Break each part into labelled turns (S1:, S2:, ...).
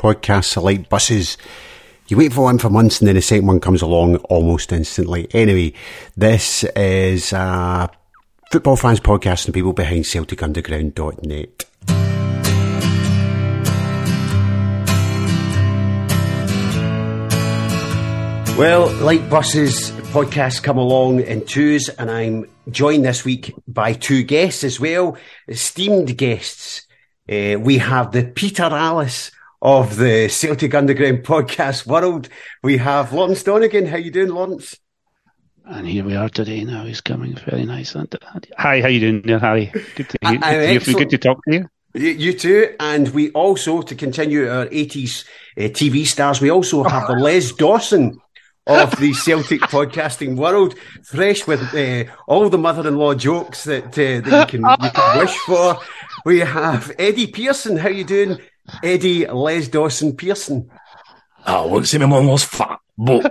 S1: podcasts are like buses. You wait for one for months and then the second one comes along almost instantly. Anyway, this is a football fans podcast and people behind CelticUnderground.net. Well, like buses, podcasts come along in twos, and I'm joined this week by two guests as well, esteemed guests. We have the Peter Alice of the Celtic Underground podcast world. We have Lawrence Donegan. How you doing, Lawrence?
S2: And here we are today now. He's coming. Very nice. Hi, how you doing there, Harry? Good to hear. Good to talk to you.
S1: You too. And we also, to continue our 80s TV stars, we also have the Les Dawson of the Celtic podcasting world, fresh with all the mother-in-law jokes that you can wish for. We have Eddie Pearson. How you doing, Eddie Les Dawson Pearson?
S3: Oh, won't say my mum was fat, but...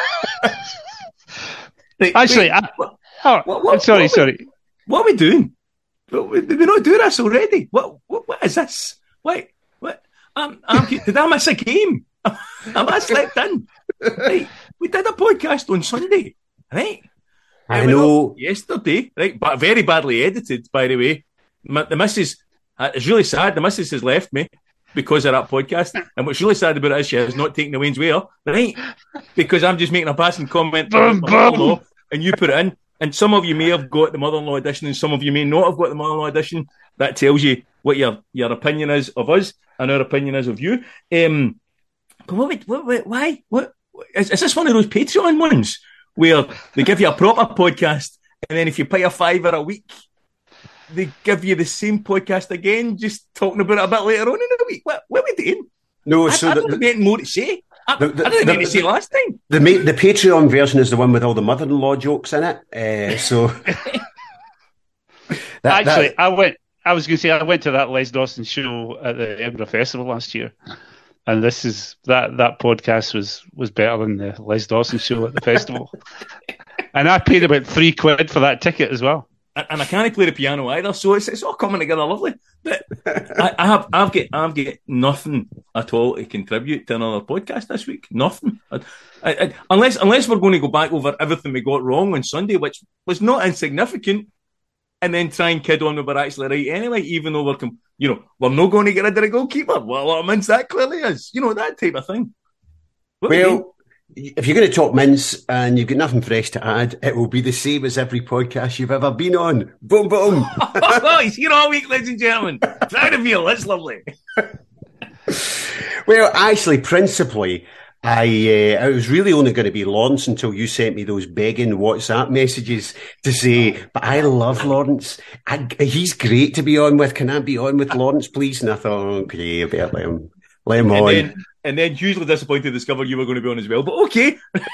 S2: Actually, sorry.
S3: What are we doing? Did we not do this already? What is this? Wait, what? Did I miss a game? Am I slept in? Right. We did a podcast on Sunday, right?
S1: I know.
S3: Yesterday, right? But very badly edited, by the way. The missus, it's really sad. The missus has left me because of that podcast. And what's really sad about it is she has not taken the Wayne's Wear, right? Because I'm just making a passing comment on my mother-in-law, and you put it in. And some of you may have got the mother-in-law edition, and some of you may not have got the mother-in-law edition. That tells you what your opinion is of us, and our opinion is of you. But why? What? Is this one of those Patreon ones where they give you a proper podcast and then if you pay $5 a week, they give you the same podcast again, just talking about it a bit later on in the week? What are we doing?
S1: No,
S3: I don't have anything more to say. I didn't have anything to say last time.
S1: The Patreon version is the one with all the mother-in-law jokes in it.
S2: I was going to say I went to that Les Dawson show at the Edinburgh Festival last year. And this is that podcast was better than the Les Dawson show at the festival. And I paid about £3 for that ticket as well.
S3: And I can't play the piano either, so it's all coming together lovely. But I've got nothing at all to contribute to another podcast this week. Nothing. Unless we're going to go back over everything we got wrong on Sunday, which was not insignificant, and then try and kid on we were actually right anyway, even though we're not going to get rid of the goalkeeper. Well, what mince that clearly is. That type of thing.
S1: If you're going to talk mince and you've got nothing fresh to add, it will be the same as every podcast you've ever been on. Boom, boom.
S3: He's here all week, ladies and gentlemen. Proud of you. That's lovely.
S1: Well, actually, principally, I was really only going to be Lawrence until you sent me those begging WhatsApp messages to say, but I love Lawrence. He's great to be on with. Can I be on with Lawrence, please? And I thought, okay, I better let him on.
S3: And then hugely disappointed to discover you were going to be on as well. But okay.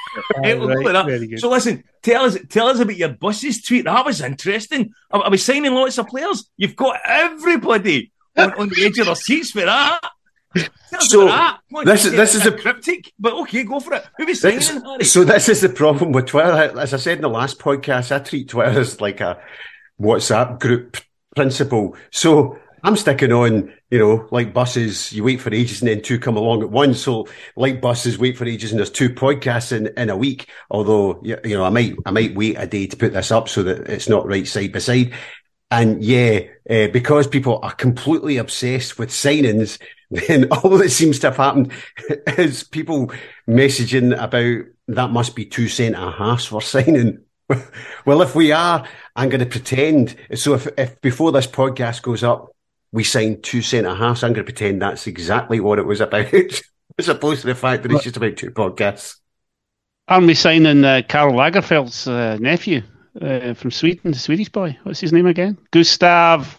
S2: Right,
S3: so listen, tell us about your buses tweet. That was interesting. I was signing lots of players. You've got everybody on the edge of their seats for that.
S1: So this is a
S3: cryptic, but okay, go for it. Who was signing, Harry?
S1: So this is the problem with Twitter. As I said in the last podcast, I treat Twitter as like a WhatsApp group principle. So I'm sticking on, like buses, you wait for ages and then two come along at once. So like buses, wait for ages and there's two podcasts in a week. Although, I might wait a day to put this up so that it's not right side by side. And because people are completely obsessed with signings, then all that seems to have happened is people messaging about that must be 2 centre-halves for signing. Well, if we are, I'm going to pretend. So if before this podcast goes up, we signed 2 centre-halves, I'm going to pretend that's exactly what it was about, as opposed to the fact that it's just about 2 podcasts.
S2: Aren't we signing Karl Lagerfeld's nephew from Sweden, the Swedish boy? What's his name again? Gustav.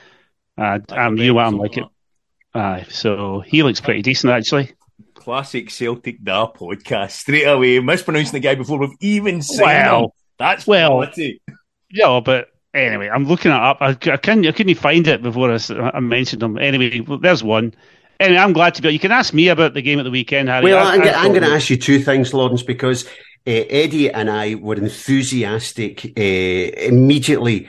S2: You want him like it. So he looks pretty decent, actually.
S3: Classic Celtic Da podcast. Straight away, mispronouncing the guy before we've even signed him. That's quality.
S2: Yeah, but anyway, I'm looking it up. I couldn't find it before I mentioned him. Anyway, there's one. Anyway, I'm glad to be. You can ask me about the game at the weekend, Harry.
S1: Well, I'm going to ask you 2 things, Lawrence, because Eddie and I were enthusiastic, immediately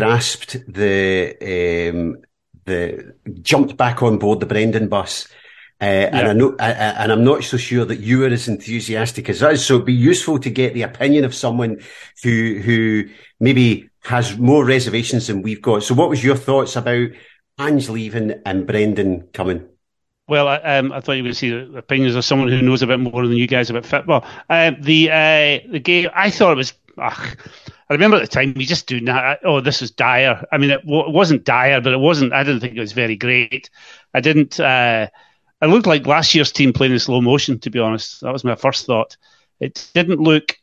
S1: grasped the jumped back on board the Brendan bus And I know, and I'm not so sure that you are as enthusiastic as us. So it'd be useful to get the opinion of someone who maybe has more reservations than we've got. So what was your thoughts about Ange leaving and Brendan coming?
S2: Well, I thought you would see the opinions of someone who knows a bit more than you guys about football. The game, I thought it was. I remember at the time we just do not. Oh, this was dire. I mean, it wasn't dire, but it wasn't. I didn't think it was very great. I didn't. It looked like last year's team playing in slow motion. To be honest, that was my first thought. It didn't look.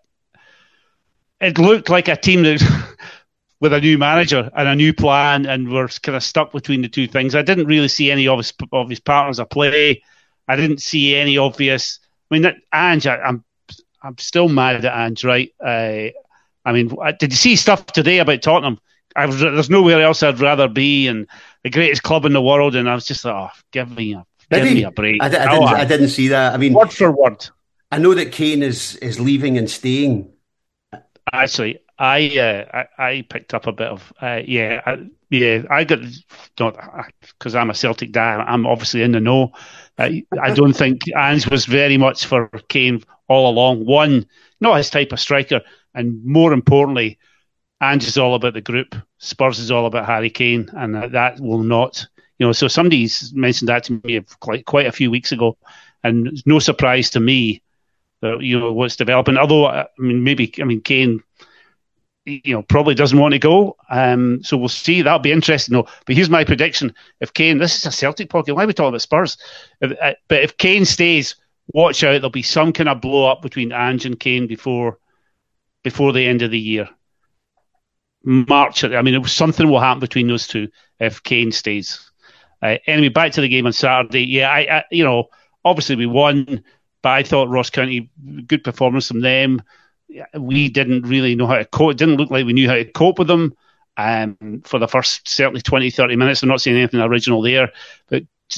S2: It looked like a team that. With a new manager and a new plan, and we're kind of stuck between the two things. I didn't really see any obvious partners of play. I didn't see any obvious. I mean, Ange, I'm still mad at Ange, right? I mean, did you see stuff today about Tottenham? There's nowhere else I'd rather be, and the greatest club in the world. And I was just like, oh, give me a break.
S1: I didn't see that. I mean,
S2: word for word.
S1: I know that Kane is leaving and staying.
S2: Actually, I picked up a bit of I got not because I'm a Celtic guy. I'm obviously in the know. I don't think Ange was very much for Kane all along. One, not his type of striker, and more importantly, Ange is all about the group. Spurs is all about Harry Kane, and that will not. So somebody's mentioned that to me quite a few weeks ago, and it's no surprise to me that what's developing. Although Kane. Probably doesn't want to go. So we'll see. That'll be interesting, though. But here's my prediction. If Kane, this is a Celtic podcast, why are we talking about Spurs? But if Kane stays, watch out. There'll be some kind of blow up between Ange and Kane before the end of the year. March. Something will happen between those two if Kane stays. Anyway, back to the game on Saturday. Yeah, obviously we won, but I thought Ross County, good performance from them. We didn't really know how to cope. It didn't look like we knew how to cope with them for the first certainly 20, 30 minutes. I'm not saying anything original there, but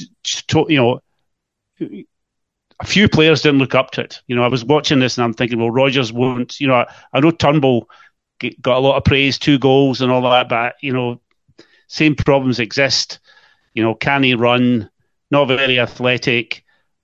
S2: a few players didn't look up to it. I was watching this and I'm thinking, well, Rodgers won't. I know Turnbull got a lot of praise, 2 goals and all that, but same problems exist. Can he run? Not very athletic.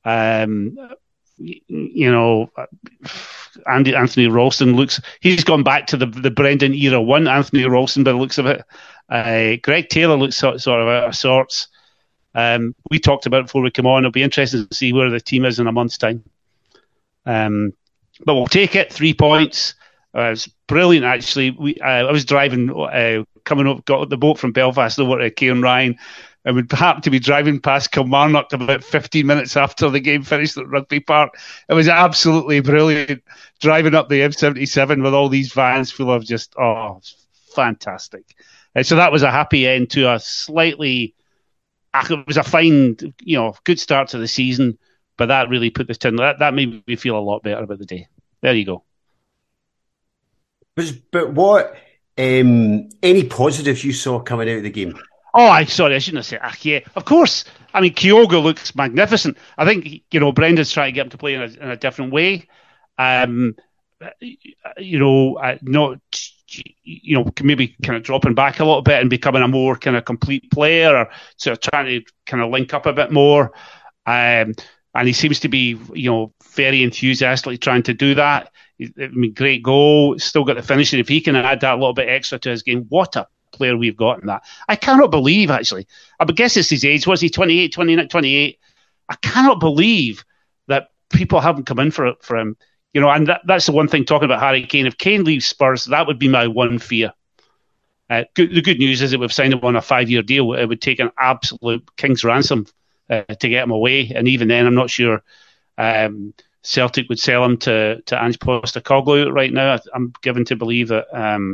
S2: Anthony Ralston he's gone back to the Brendan era 1 Anthony Ralston by the looks of it. Greg Taylor looks sort of out of sorts. We talked about it before we come on. It'll be interesting to see where the team is in a month's time. But we'll take it. 3 points. It's brilliant, actually. I was driving, coming up, got the boat from Belfast over to Cairnryan, and we happened to be driving past Kilmarnock about 15 minutes after the game finished at Rugby Park. It was absolutely brilliant driving up the M77 with all these vans full of just, fantastic. So that was a happy end to a slightly, it was a fine, good start to the season, but that really put the tin, that made me feel a lot better about the day. There you go.
S1: But what, any positives you saw coming out of the game?
S2: I shouldn't have said. Yeah, of course. I mean, Kyogo looks magnificent. I think Brendan's trying to get him to play in a different way. Maybe kind of dropping back a little bit and becoming a more kind of complete player, or sort of trying to kind of link up a bit more. And he seems to be, very enthusiastically trying to do that. Great goal. Still got the finishing. If he can add that little bit extra to his game, what a player we've got in that. I cannot believe, actually. I guess it's his age. Was he 28, 29, 28? I cannot believe that people haven't come in for him. And that's the one thing talking about Harry Kane. If Kane leaves Spurs, that would be my one fear. The good news is that we've signed him on a 5-year deal. It would take an absolute king's ransom to get him away. And even then, I'm not sure Celtic would sell him to Ange Postecoglou right now. I'm given to believe that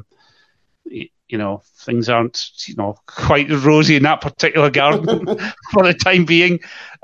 S2: things aren't, quite rosy in that particular garden for the time being.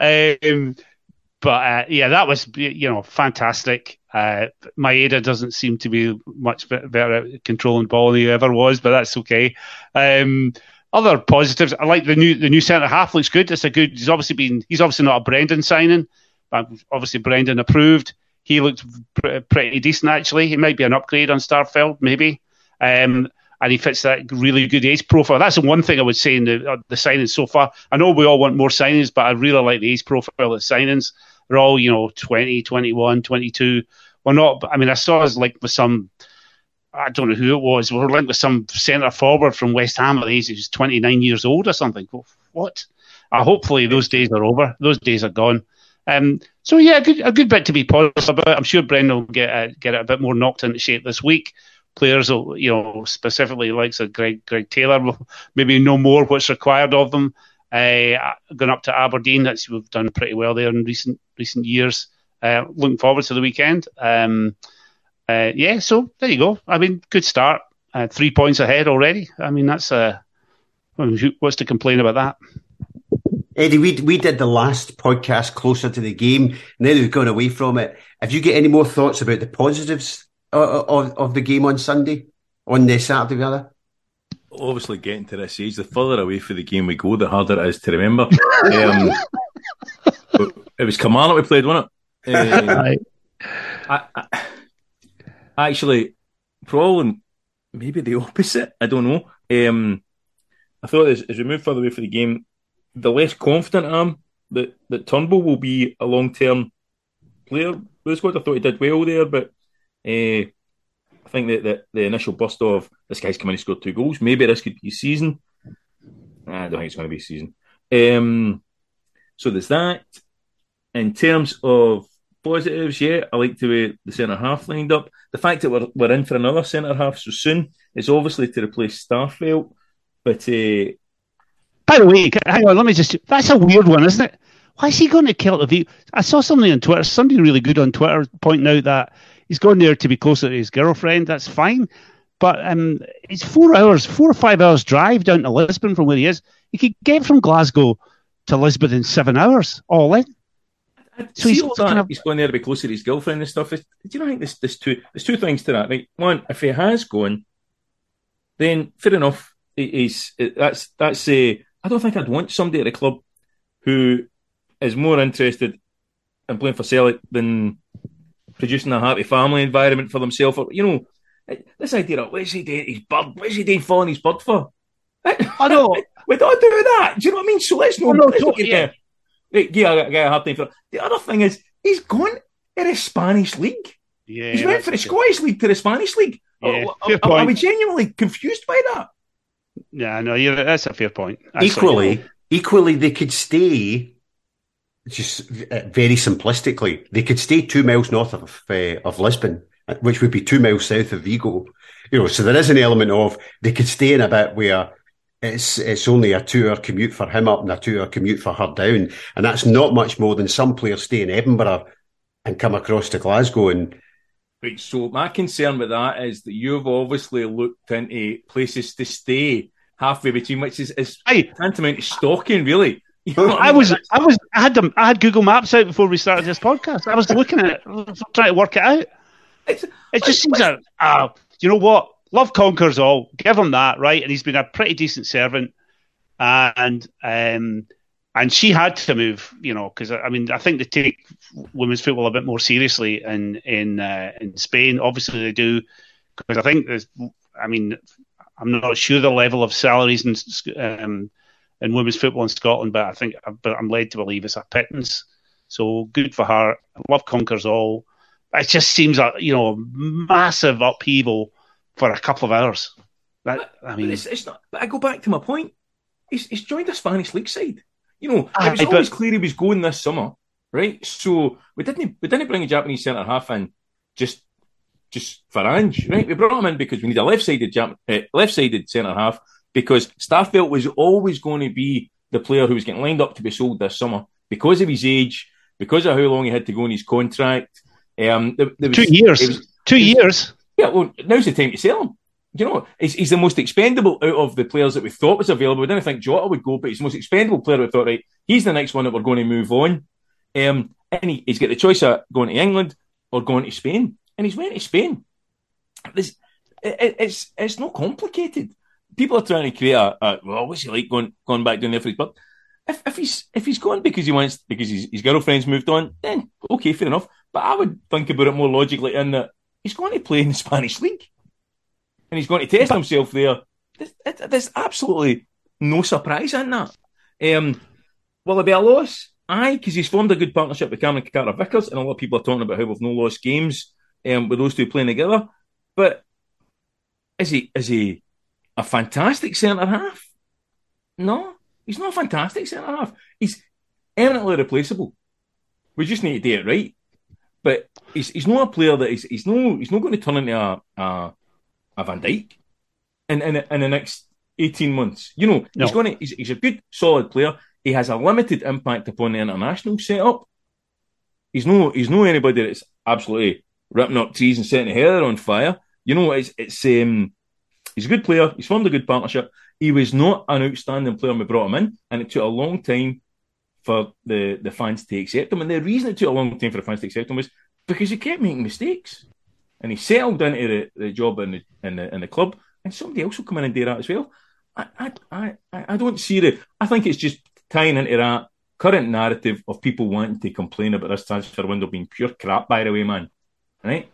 S2: But that was, fantastic. Maeda doesn't seem to be much better at controlling ball than he ever was, but that's okay. Other positives, I like the new centre half. Looks good. He's obviously not a Brendan signing, but obviously Brendan approved. He looked pretty decent, actually. He might be an upgrade on Starfelt, maybe. and he fits that really good age profile. That's the one thing I would say in the signings so far. I know we all want more signings, but I really like the age profile of the signings. They're all, 20, 21, 22. We're not, I saw us linked with some, I don't know who it was, we were linked with some centre forward from West Ham at the age of 29 years old or something. What? Hopefully those days are over. Those days are gone. So yeah, a good bit to be positive about. I'm sure Brendan will get it a bit more knocked into shape this week. Players will, specifically likes of Greg Taylor, will maybe know more what's required of them. Going up to Aberdeen, we've done pretty well there in recent years. Looking forward to the weekend. So there you go. Good start. 3 points ahead already. That's what's to complain about that?
S1: Eddie, we did the last podcast closer to the game. Now that we've gone away from it, have you got any more thoughts about the positives of the game on Sunday, on the Saturday rather?
S3: Obviously, getting to this age, the further away from the game we go, the harder it is to remember. It was Kilmarnock we played, wasn't it? Actually, probably maybe the opposite. I don't know. I thought as we move further away from the game, the less confident I am that Turnbull will be a long-term player with the squad. I thought he did well there, but I think that the initial burst of this guy's come in and scored 2 goals, maybe this could be his season. I don't think it's going to be his season. So there's that. In terms of positives, I like the way the centre-half lined up. The fact that we're in for another centre-half so soon is obviously to replace Starfelt, but...
S2: By the way, hang on, that's a weird one, isn't it? Why is he going to Celtic Vigo? I saw something on Twitter, somebody really good on Twitter pointing out that he's gone there to be closer to his girlfriend. That's fine. But it's 4 or 5 hours drive down to Lisbon from where he is. He could get from Glasgow to Lisbon in 7 hours, all in.
S3: So he's going there to be closer to his girlfriend and stuff. Do you not think there's two things to that? Right? One, if he has gone, then fair enough. That's I don't think I'd want somebody at the club who is more interested in playing for Celtic than producing a happy family environment for themselves. Or, this idea of what's he doing his bird? What's he doing following his bird for?
S2: I know.
S3: We don't do that. Do you know what I mean? So let's not. A hard time for it. The other thing is he's gone in the Spanish league. Yeah, he's went from the Scottish league to the Spanish league. Yeah, are we genuinely confused by that?
S2: Yeah, no, that's a fair point.
S1: Equally, they could stay. Just very simplistically, they could stay 2 miles north of Lisbon, which would be 2 miles south of Vigo. So there is an element of they could stay in a bit where it's only a 2-hour commute for him up and a 2-hour commute for her down, and that's not much more than some players stay in Edinburgh and come across to Glasgow. And
S3: right, so my concern with that is that you've obviously looked into places to stay halfway between, which is tantamount to stalking, really.
S2: I had Google Maps out before we started this podcast. I was looking at it, trying to work it out. It just seems that you know what? Love conquers all. Give him that, right? And he's been a pretty decent servant, and she had to move, because I think they take women's football a bit more seriously in Spain. Obviously, they do, because I think I'm not sure the level of salaries in women's football in Scotland, but I'm led to believe it's a pittance. So good for her. Love conquers all. It just seems a massive upheaval for a couple of hours.
S3: It's not. But I go back to my point. He's joined a Spanish league side. It was always clear he was going this summer, right? So we didn't bring a Japanese centre half in just for Ange, right? We brought him in because we need a left-sided centre half, because Starfelt was always going to be the player who was getting lined up to be sold this summer because of his age, because of how long he had to go in his contract.
S2: 2 years. 2 years.
S3: Yeah, well, now's the time to sell him. He's the most expendable out of the players that we thought was available. We didn't think Jota would go, but he's the most expendable player. We thought, right, he's the next one that we're going to move on. And he's got the choice of going to England or going to Spain. And he's went to Spain. It's not complicated. People are trying to create what's he like going back down there for his butt? If he's gone because his girlfriend's moved on, then okay, fair enough. But I would think about it more logically in that he's going to play in the Spanish league. and he's going to test himself there. There's absolutely no surprise in that. Will it be a loss? Aye, because he's formed a good partnership with Cameron Carter-Vickers, and a lot of people are talking about how we've no lost games with those two playing together. But is he a fantastic centre half? No, he's not a fantastic centre half. He's eminently replaceable. We just need to do it right. But he's not a player that he's not going to turn into a Van Dijk in the next 18 months. You know, no. He's a good, solid player. He has a limited impact upon the international setup. He's no anybody that's absolutely ripping up trees and setting the hair on fire. You know, he's a good player. He's formed a good partnership. He was not an outstanding player when we brought him in, and it took a long time for the fans to accept him. And the reason it took a long time for the fans to accept him was because he kept making mistakes, and he settled into the job in the club, and somebody else will come in and do that as well. I don't see it. I think it's just tying into that current narrative of people wanting to complain about this transfer window being pure crap, by the way, man. Right?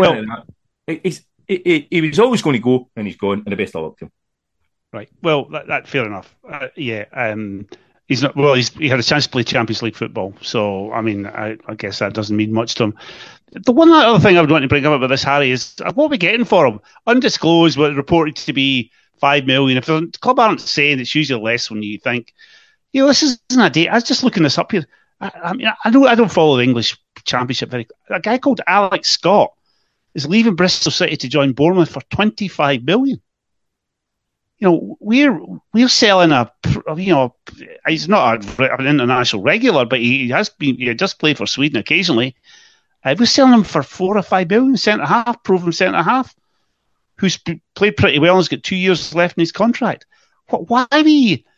S3: He was always going to go, and he's gone, and the best of luck to him.
S2: Right. Well, that fair enough. He's not. Well, he had a chance to play Champions League football, so I mean, I guess that doesn't mean much to him. The one other thing I would want to bring up about this, Harry, is what are we getting for him? Undisclosed, but reported to be $5 million. If the club aren't saying, it's usually less when you think. You know, this isn't a date. I was just looking this up here. I mean, I don't follow the English Championship very. A guy called Alex Scott is leaving Bristol City to join Bournemouth for $25 million. You know, we're selling he's not an international regular, but he just played for Sweden occasionally. We're selling him for $4 or $5 million, centre half, proven centre half, who's played pretty well and has got 2 years left in his contract. Why do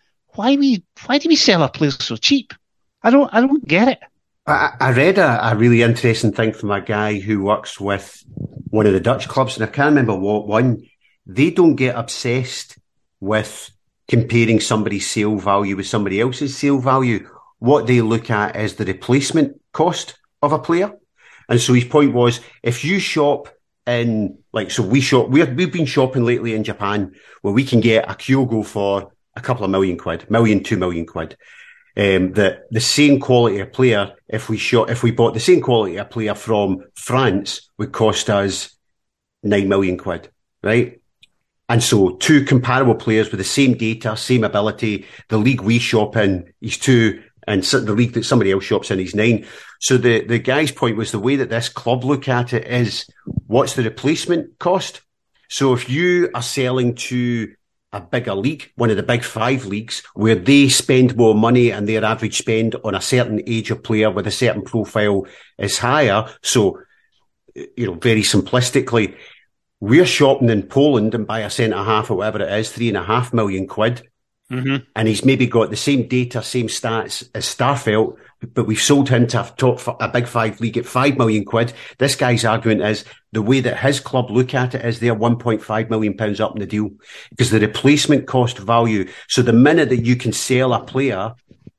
S2: we sell our players so cheap? I don't get it.
S1: I read a really interesting thing from a guy who works with one of the Dutch clubs, and I can't remember what one. They don't get obsessed with comparing somebody's sale value with somebody else's sale value. What they look at is the replacement cost of a player. And so his point was, if you shop in, we've been shopping lately in Japan, where we can get a Kyogo for a couple of £1 million, 2 million quid. The same quality of player, if we bought the same quality of player from France, would cost us 9 million quid, right? And so two comparable players with the same data, same ability, the league we shop in is 2, and the league that somebody else shops in is 9. So the guy's point was the way that this club look at it is, what's the replacement cost? So if you are selling to a bigger league, one of the big 5 leagues, where they spend more money and their average spend on a certain age of player with a certain profile is higher. So, you know, very simplistically, we're shopping in Poland and buy a centre half or whatever it is, 3.5 million quid. Mm-hmm. And he's maybe got the same data, same stats as Starfelt, but we've sold him to a big 5 league at 5 million quid. This guy's argument is the way that his club look at it is they're £1.5 million up in the deal, because the replacement cost value. So the minute that you can sell a player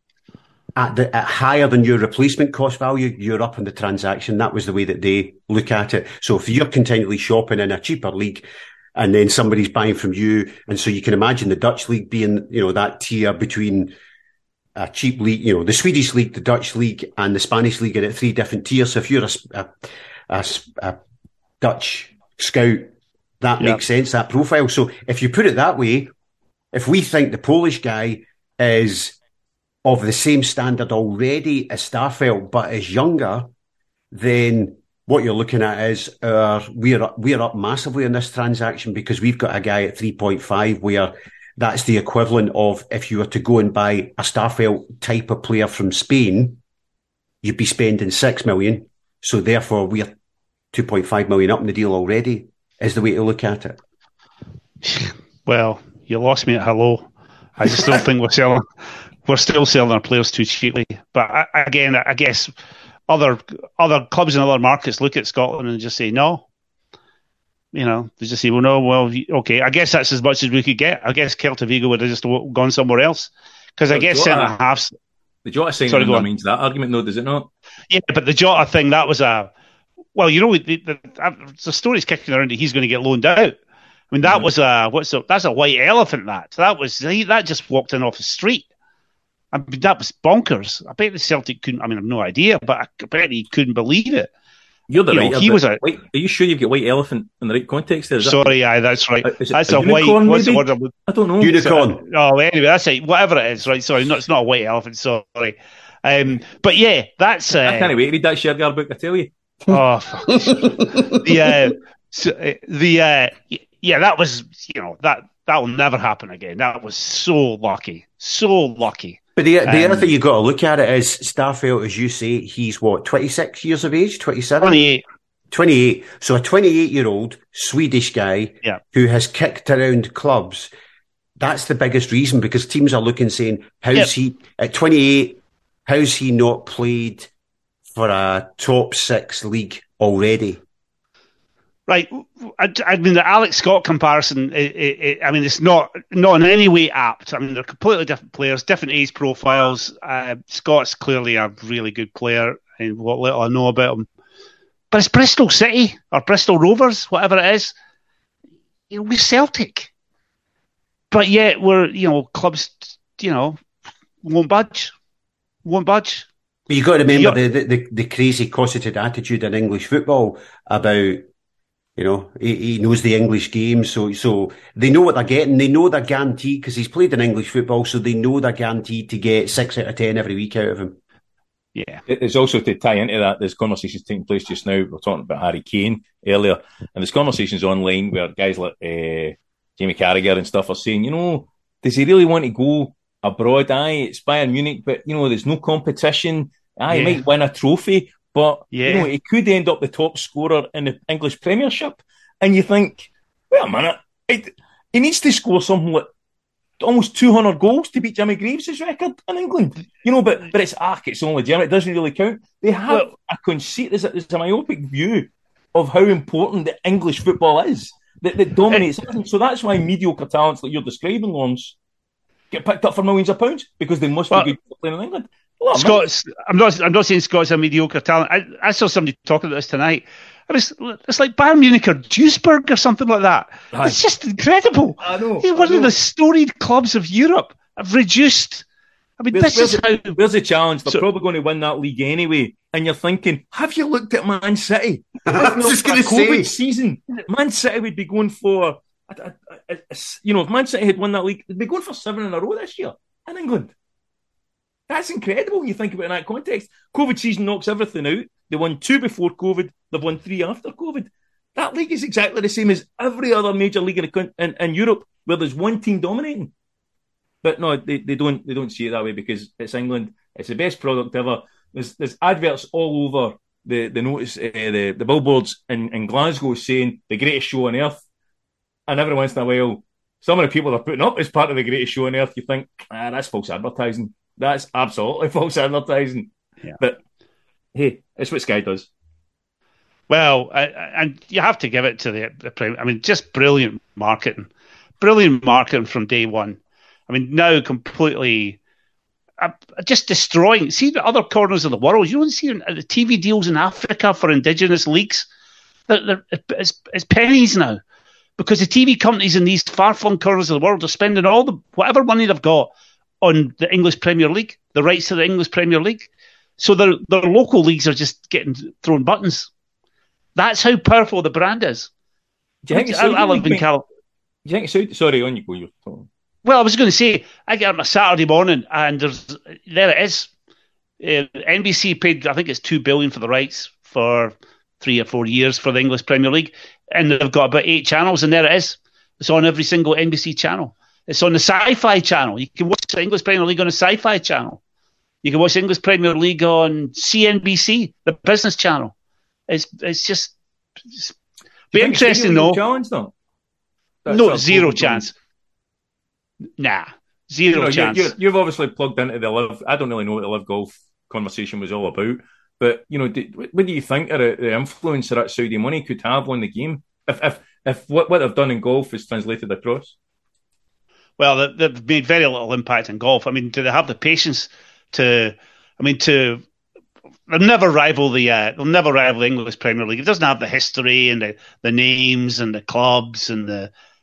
S1: at higher than your replacement cost value, you're up in the transaction. That was the way that they look at it. So if you're continually shopping in a cheaper league, and then somebody's buying from you, and so you can imagine the Dutch league being, you know, that tier between a cheap league, you know, the Swedish league, the Dutch league, and the Spanish league are at 3 different tiers. So if you're a Dutch scout, that makes sense, that profile. So if you put it that way, if we think the Polish guy is of the same standard already as Starfelt, but is younger, then what you're looking at is we're up massively in this transaction, because we've got a guy at 3.5 where that's the equivalent of, if you were to go and buy a Starfelt type of player from Spain, you'd be spending 6 million. So therefore we're 2.5 million up in the deal already, is the way to look at it.
S2: Well, you lost me at hello. I just don't think we're still selling our players too cheaply. But again, I guess other clubs in other markets look at Scotland and just say no. You know, they just say, well, no, well, okay. I guess that's as much as we could get. I guess Celta Vigo would have just gone somewhere else. Because I guess centre halves.
S3: The Jota signing means that argument, though, does it not?
S2: Yeah, but the Jota thing, that was well, you know, the story's kicking around that he's going to get loaned out. I mean, that was that's a white elephant. That just walked in off the street. I mean, that was bonkers. I bet the Celtic couldn't. I mean, I've no idea, but I bet he couldn't believe it.
S3: You're the right.
S2: He was a.
S3: Wait, are you sure you've got white elephant in the right context? There?
S2: Sorry, that's right. That's a
S3: unicorn,
S2: white. What's the word?
S3: I don't know.
S1: Unicorn.
S2: Anyway, that's it. Whatever it is, right? Sorry, it's not a white elephant. Sorry. But yeah, that's.
S3: I can't wait to read that Shergar book. I tell you.
S2: Oh, fuck. That was, that will never happen again. That was so lucky.
S1: But the other thing you've got to look at it is Starfelt, as you say, he's what, 26 years of age, 27? 28. So a 28-year-old Swedish guy who has kicked around clubs. That's the biggest reason, because teams are looking, saying, how's he at 28? How's he not played for a top 6 league already?
S2: Right. I mean, the Alex Scott comparison, I mean, it's not in any way apt. I mean, they're completely different players, different age profiles. Scott's clearly a really good player, and what little I know about him. But it's Bristol City or Bristol Rovers, whatever it is. We're Celtic. But yet we're, clubs, won't budge. But you've
S1: got to remember the crazy cosseted attitude in English football about, he knows the English game, so they know what they're getting. They know they're guaranteed, because he's played in English football, so they know they're guaranteed to get 6 out of 10 every week out of him.
S2: Yeah.
S3: It's also to tie into that, there's conversations taking place just now. We're talking about Harry Kane earlier, and there's conversations online where guys like Jamie Carragher and stuff are saying, does he really want to go abroad? It's Bayern Munich, but, there's no competition. He might win a trophy. But, he could end up the top scorer in the English Premiership. And you think, wait a minute, he needs to score something like almost 200 goals to beat Jimmy Greaves' record in England. But it's only Germany. It doesn't really count. They have a conceit. There's a myopic view of how important the English football is that dominates everything. So that's why mediocre talents like you're describing, Lawrence, get picked up for millions of pounds, because they must be good playing in England.
S2: Scott's. I'm not saying Scott's a mediocre talent. I saw somebody talking about this tonight. It's like Bayern Munich or Duisburg or something like that. Right. It's just incredible.
S3: I know.
S2: He's one of the storied clubs of Europe. Have reduced. I mean,
S3: Where's the challenge? They're probably going to win that league anyway. And you're thinking, have you looked at Man City?
S1: I was just going to say,
S3: COVID season, Man City would be going for. If Man City had won that league, they'd be going for 7 in a row this year in England. That's incredible when you think about it in that context. COVID season knocks everything out. They won 2 before COVID. They've won 3 after COVID. That league is exactly the same as every other major league in Europe, where there's one team dominating. But no, they don't see it that way, because it's England. It's the best product ever. There's adverts all over the notice, the billboards in Glasgow saying the greatest show on earth. And every once in a while, some of the people they're putting up as part of the greatest show on earth, you think, that's false advertising. That's absolutely false advertising. Yeah. But hey, it's what Sky does.
S2: Well, and you have to give it to the I mean, just brilliant marketing. Brilliant marketing from day one. I mean, now completely just destroying. See the other corners of the world. You don't see the TV deals in Africa for indigenous leagues. It's pennies now, because the TV companies in these far-flung corners of the world are spending all the whatever money they've got on the English Premier League, the rights to the English Premier League. So their local leagues are just getting thrown buttons. That's how powerful the brand is.
S3: Do you think I live in California. Do you think sorry, on you go. You're talking.
S2: Well, I was going to say, I get up on a Saturday morning and there it is. NBC paid, I think it's $2 billion for the rights for 3 or 4 years for the English Premier League. And they've got about 8 channels, and there it is. It's on every single NBC channel. It's on the Sci-Fi channel. You can watch the English Premier League on the Sci-Fi channel. You can watch the English Premier League on CNBC, the business channel. It's just be interesting, though.
S3: Challenge, though?
S2: No, zero chance. Nah, zero chance.
S3: You've obviously plugged into the live. I don't really know what the live golf conversation was all about, but what do you think of the influence that Saudi money could have on the game if what they've done in golf is translated across?
S2: Well, they've made very little impact in golf. I mean, do they have the patience to? They'll never rival the English Premier League. It doesn't have the history and the names and the clubs and the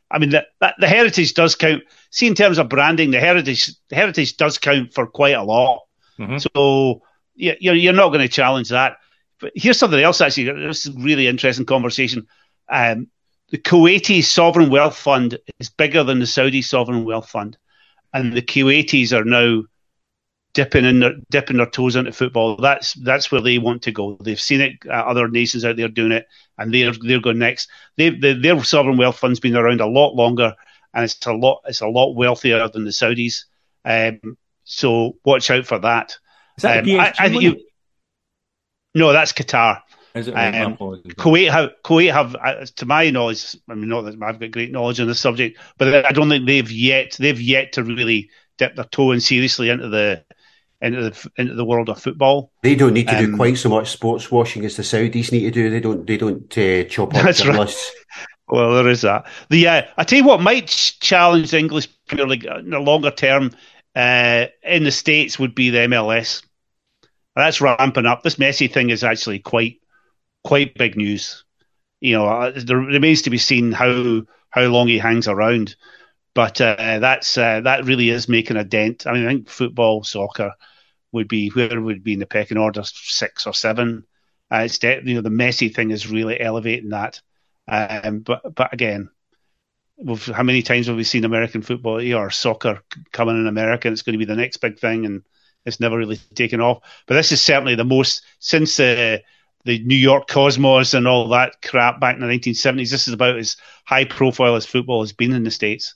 S2: I mean, the heritage does count. See, in terms of branding, the heritage does count for quite a lot.
S3: Mm-hmm.
S2: So you're not going to challenge that. But here's something else, actually. This is a really interesting conversation. The Kuwaiti Sovereign Wealth Fund is bigger than the Saudi Sovereign Wealth Fund. And the Kuwaitis are now dipping their toes into football. That's where they want to go. They've seen it. Other nations out there doing it, and they're going next. Their sovereign wealth fund's been around a lot longer, and it's a lot wealthier than the Saudis. So watch out for that.
S3: Is that the PSG
S2: No, that's Qatar.
S3: Is it
S2: Kuwait have, to my knowledge, I mean, not that I've got great knowledge on the subject, but I don't think they've yet to really dip their toe in seriously into the world of football.
S1: They don't need to do quite so much sports washing as the Saudis need to do. They don't chop up
S2: that's
S1: journalists.
S2: Right. Well, there is that. I tell you what might challenge the English Premier League in the longer term in the States would be the MLS. That's ramping up. This Messi thing is actually quite big news. There remains to be seen how long he hangs around, but that really is making a dent. I mean, I think football, soccer would be where it would be in the pecking order, 6 or 7. It's the Messi thing is really elevating that. But again, how many times have we seen American football or soccer coming in America? And it's going to be the next big thing, and it's never really taken off. But this is certainly the most since the New York Cosmos and all that crap back in the 1970s. This is about as high profile as football has been in the States.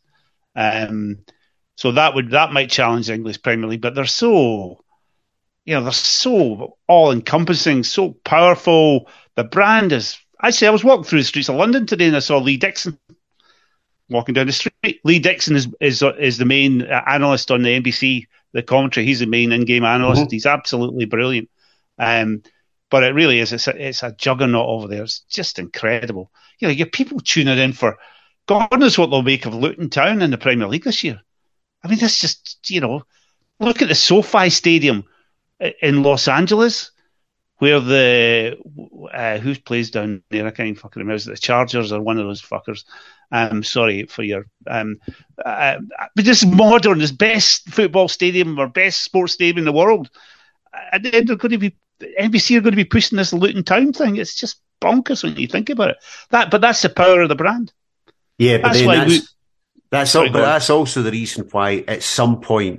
S2: So that might challenge the English Premier League, but they're so all encompassing, so powerful. The brand is actually. I was walking through the streets of London today and I saw Lee Dixon walking down the street. Lee Dixon is the main analyst on the NBC, the commentary. He's the main in-game analyst. Mm-hmm. He's absolutely brilliant. But it really is. It's a juggernaut over there. It's just incredible. You get people tuning in for God knows what they'll make of Luton Town in the Premier League this year. I mean, that's just, look at the SoFi Stadium in Los Angeles, where who plays down there? I can't even fucking remember. Is it the Chargers or one of those fuckers? Sorry for your. But this modern, this best football stadium or best sports stadium in the world. And they're going to be. NBC are going to be pushing this Luton Town thing. It's just bonkers when you think about it. But that's the power of the brand.
S1: Yeah, but that's also the reason why at some point,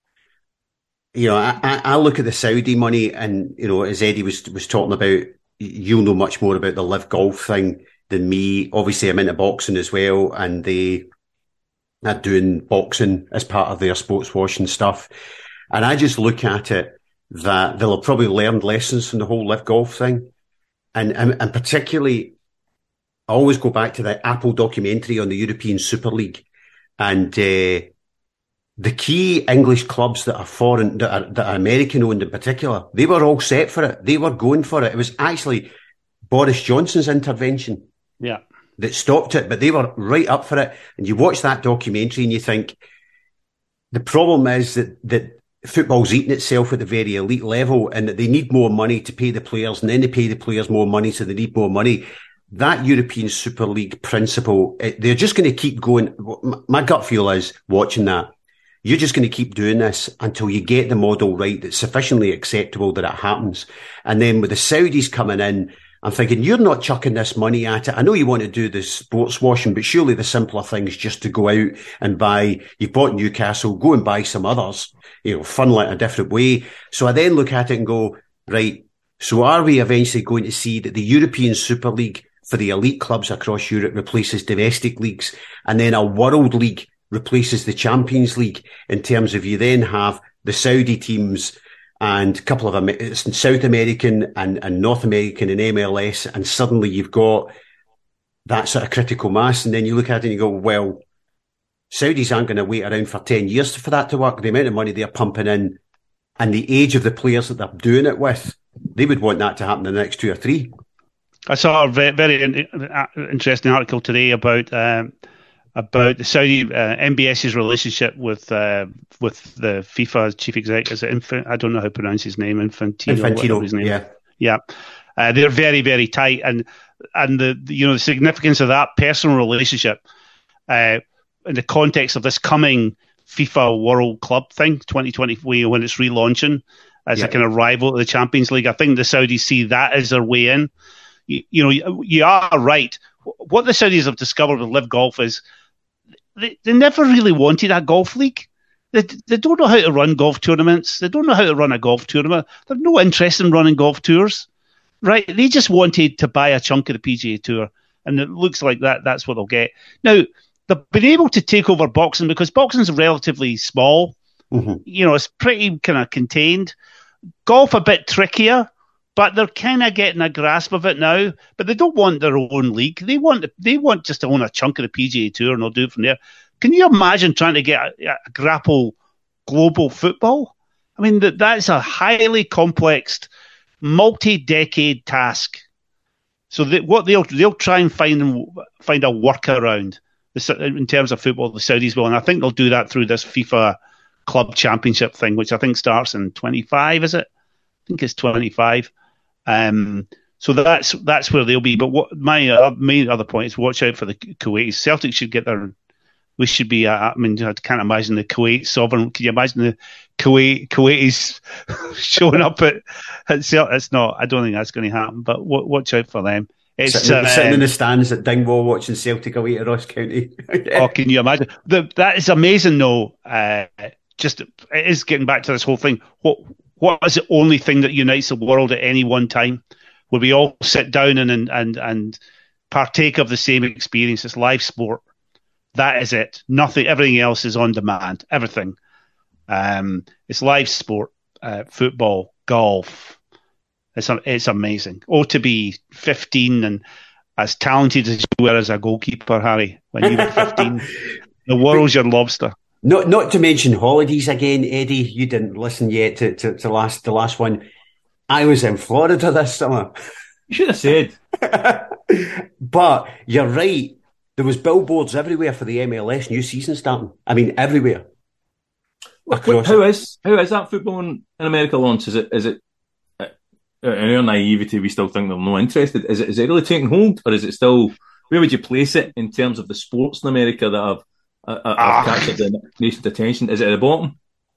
S1: I look at the Saudi money, and as Eddie was talking about, you'll know much more about the Live Golf thing than me. Obviously, I'm into boxing as well, and they are doing boxing as part of their sports washing stuff. And I just look at it that they'll have probably learned lessons from the whole Live Golf thing. And particularly, I always go back to the Apple documentary on the European Super League. And the key English clubs that are foreign, that are American-owned in particular, they were all set for it. They were going for it. It was actually Boris Johnson's intervention that stopped it, but they were right up for it. And you watch that documentary and you think, the problem is that football's eating itself at the very elite level, and that they need more money to pay the players, and then they pay the players more money, so they need more money. That European Super League principle, they're just going to keep going. My gut feel is, watching that, you're just going to keep doing this until you get the model right that's sufficiently acceptable that it happens. And then with the Saudis coming in, I'm thinking, you're not chucking this money at it. I know you want to do the sports washing, but surely the simpler thing is just to go out and buy, you've bought Newcastle, go and buy some others, funnel it a different way. So I then look at it and go, right, so are we eventually going to see that the European Super League for the elite clubs across Europe replaces domestic leagues, and then a World League replaces the Champions League, in terms of you then have the Saudi teams and a couple of South American and North American and MLS, and suddenly you've got that sort of critical mass. And then you look at it and you go, well, Saudis aren't going to wait around for 10 years for that to work. The amount of money they're pumping in and the age of the players that they're doing it with, they would want that to happen in the next 2 or 3.
S2: I saw a very interesting article today about the Saudi MBS's relationship with the FIFA chief executive. I don't know how to pronounce his name. Infantino. His name. Yeah. They're very, very tight, and the significance of that personal relationship in the context of this coming FIFA World Club thing, 2020, when it's relaunching as a kind of rival to the Champions League. I think the Saudis see that as their way in. You are right. What the Saudis have discovered with Live Golf is they never really wanted a golf league. They don't know how to run golf tournaments. They don't know how to run a golf tournament. They've no interest in running golf tours, right? They just wanted to buy a chunk of the PGA Tour, and it looks like that's what they'll get. Now, they've been able to take over boxing because boxing is relatively small. Mm-hmm. It's pretty kind of contained. Golf a bit trickier, but they're kind of getting a grasp of it now. But they don't want their own league. They want just to own a chunk of the PGA Tour, and they'll do it from there. Can you imagine trying to get a grapple global football? I mean, that's a highly complex, multi-decade task. So what they'll try and find a workaround in terms of football. The Saudis will, and I think they'll do that through this FIFA Club Championship thing, which I think starts in 25. Is it? I think it's 25. So that's where they'll be. But what my main other point is, watch out for the Kuwaitis. Celtic should get their. We should be. I can't imagine the Kuwait sovereign. Can you imagine the Kuwaitis showing up at Celtic? It's not. I don't think that's going to happen. But watch out for them. It's
S1: sitting in the stands at Dingwall watching Celtic away to Ross County.
S2: Oh, can you imagine? That is amazing, though. It is getting back to this whole thing. What is the only thing that unites the world at any one time, where we all sit down and partake of the same experience? It's live sport. That is it. Nothing. Everything else is on demand. Everything. It's live sport. Football, golf. It's amazing. To be 15 and as talented as you were as a goalkeeper, Harry, when you were 15, the world's your lobster.
S1: Not to mention holidays again, Eddie. You didn't listen yet to the last one. I was in Florida this summer.
S3: You should have said.
S1: But you're right. There was billboards everywhere for the MLS new season starting. I mean, everywhere.
S3: How is that football in America launched? Is it in our naivety we still think they're not interested? Is it really taking hold, or is it still? Where would you place it in terms of the sports in America that have captured the nation's attention? Is it at the bottom?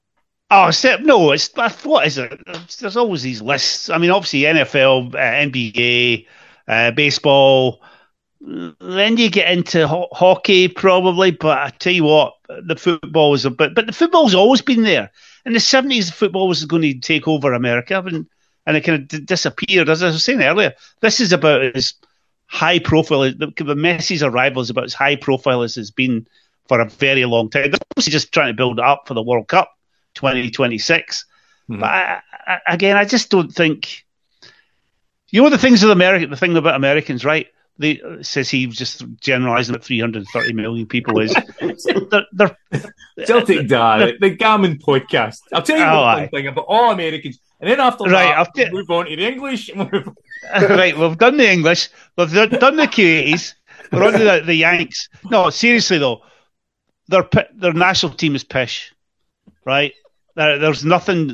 S2: No, what is it? There's always these lists. I mean, obviously NFL, NBA, baseball. Then you get into hockey probably, but I tell you what, the football was but the football's always been there. In the 70s, football was going to take over America, and it kind of disappeared. As I was saying earlier, this is about as high profile. The Messi's arrival is about as high profile as it's been for a very long time. They're obviously just trying to build it up for the World Cup 2026. Mm-hmm. But I just don't think. The things with America. The thing about Americans, right? Says he was just generalising that 330 million people is. they're
S3: Celtic Dad, the Gammon podcast. I'll tell you one thing about all Americans, and then after that, we'll move on to the English.
S2: Right, we've done the English, we've done the Kuwaitis, we're on to the Yanks. No, seriously though, their national team is pish, right? There's nothing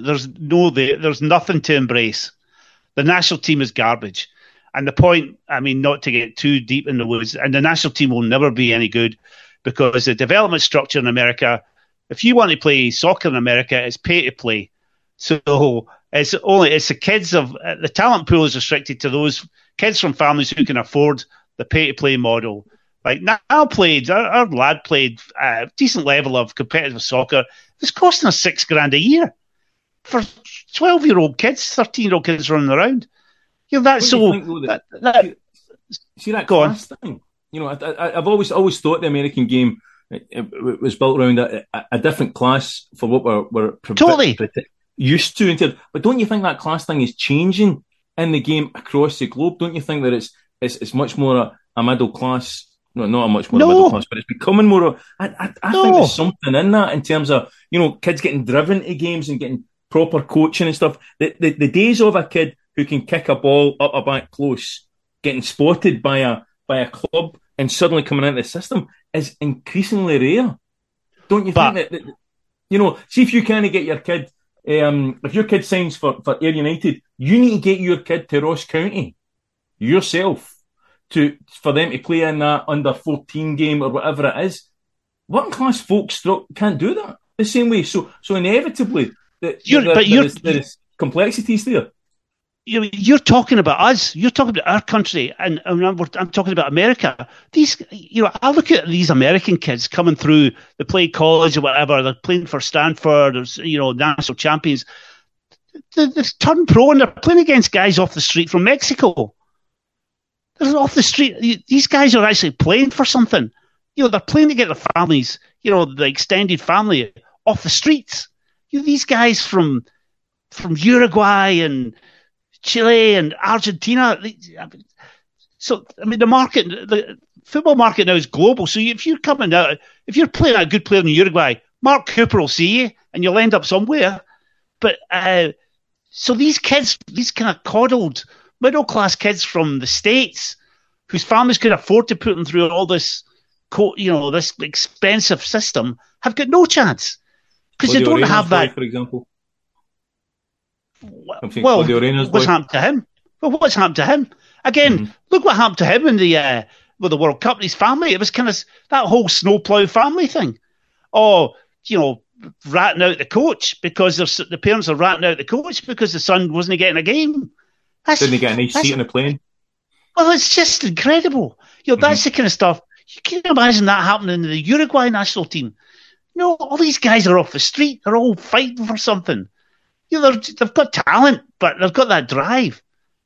S2: to embrace. The national team is garbage. And the point, I mean, not to get too deep in the woods, and the national team will never be any good because the development structure in America, if you want to play soccer in America, it's pay to play. So it's the kids the talent pool is restricted to those kids from families who can afford the pay to play model. Like our lad played a decent level of competitive soccer. It's costing us $6,000 a year for 12-year-old kids, 13-year-old kids running around. That's so.
S3: See that class thing? I've always thought the American game it was built around a different class for what we're
S2: totally
S3: used to. But don't you think that class thing is changing in the game across the globe? Don't you think that it's much more a middle class? No, not a much more middle class, but it's becoming more. I think there's something in that in terms of kids getting driven to games and getting proper coaching and stuff. The days of a kid who can kick a ball up a back close, getting spotted by a club and suddenly coming into the system is increasingly rare. Don't you think that see if you can't get your kid, if your kid signs for Ayr United, you need to get your kid to Ross County yourself for them to play in that under 14 game or whatever it is. working class folks can't do that the same way. So inevitably, there is complexities there.
S2: You're talking about us. You're talking about our country, and I'm talking about America. I look at these American kids coming through. They play college or whatever. They're playing for Stanford or national champions. They turn pro and they're playing against guys off the street from Mexico. They're off the street. These guys are actually playing for something. They're playing to get their families, the extended family off the streets. These guys from Uruguay and Chile and Argentina. So, the football market now is global. So if you're coming out, if you're playing a good player in Uruguay, Mark Cooper will see you and you'll end up somewhere. But so these kids, these kind of coddled middle-class kids from the States whose families could afford to put them through all this, this expensive system, have got no chance because they don't have that.
S3: For example.
S2: Well, what's happened to him? Well, what's happened to him? Again, look what happened to him in the World Cup. His family, it was kind of that whole snowplow family thing. Ratting out the coach because the parents are ratting out the coach because the son wasn't getting a game.
S3: Didn't he get a nice seat on the plane?
S2: Well, it's just incredible. That's the kind of stuff. You can imagine that happening in the Uruguay national team. All these guys are off the street. They're all fighting for something. They've got talent, but they've got that drive.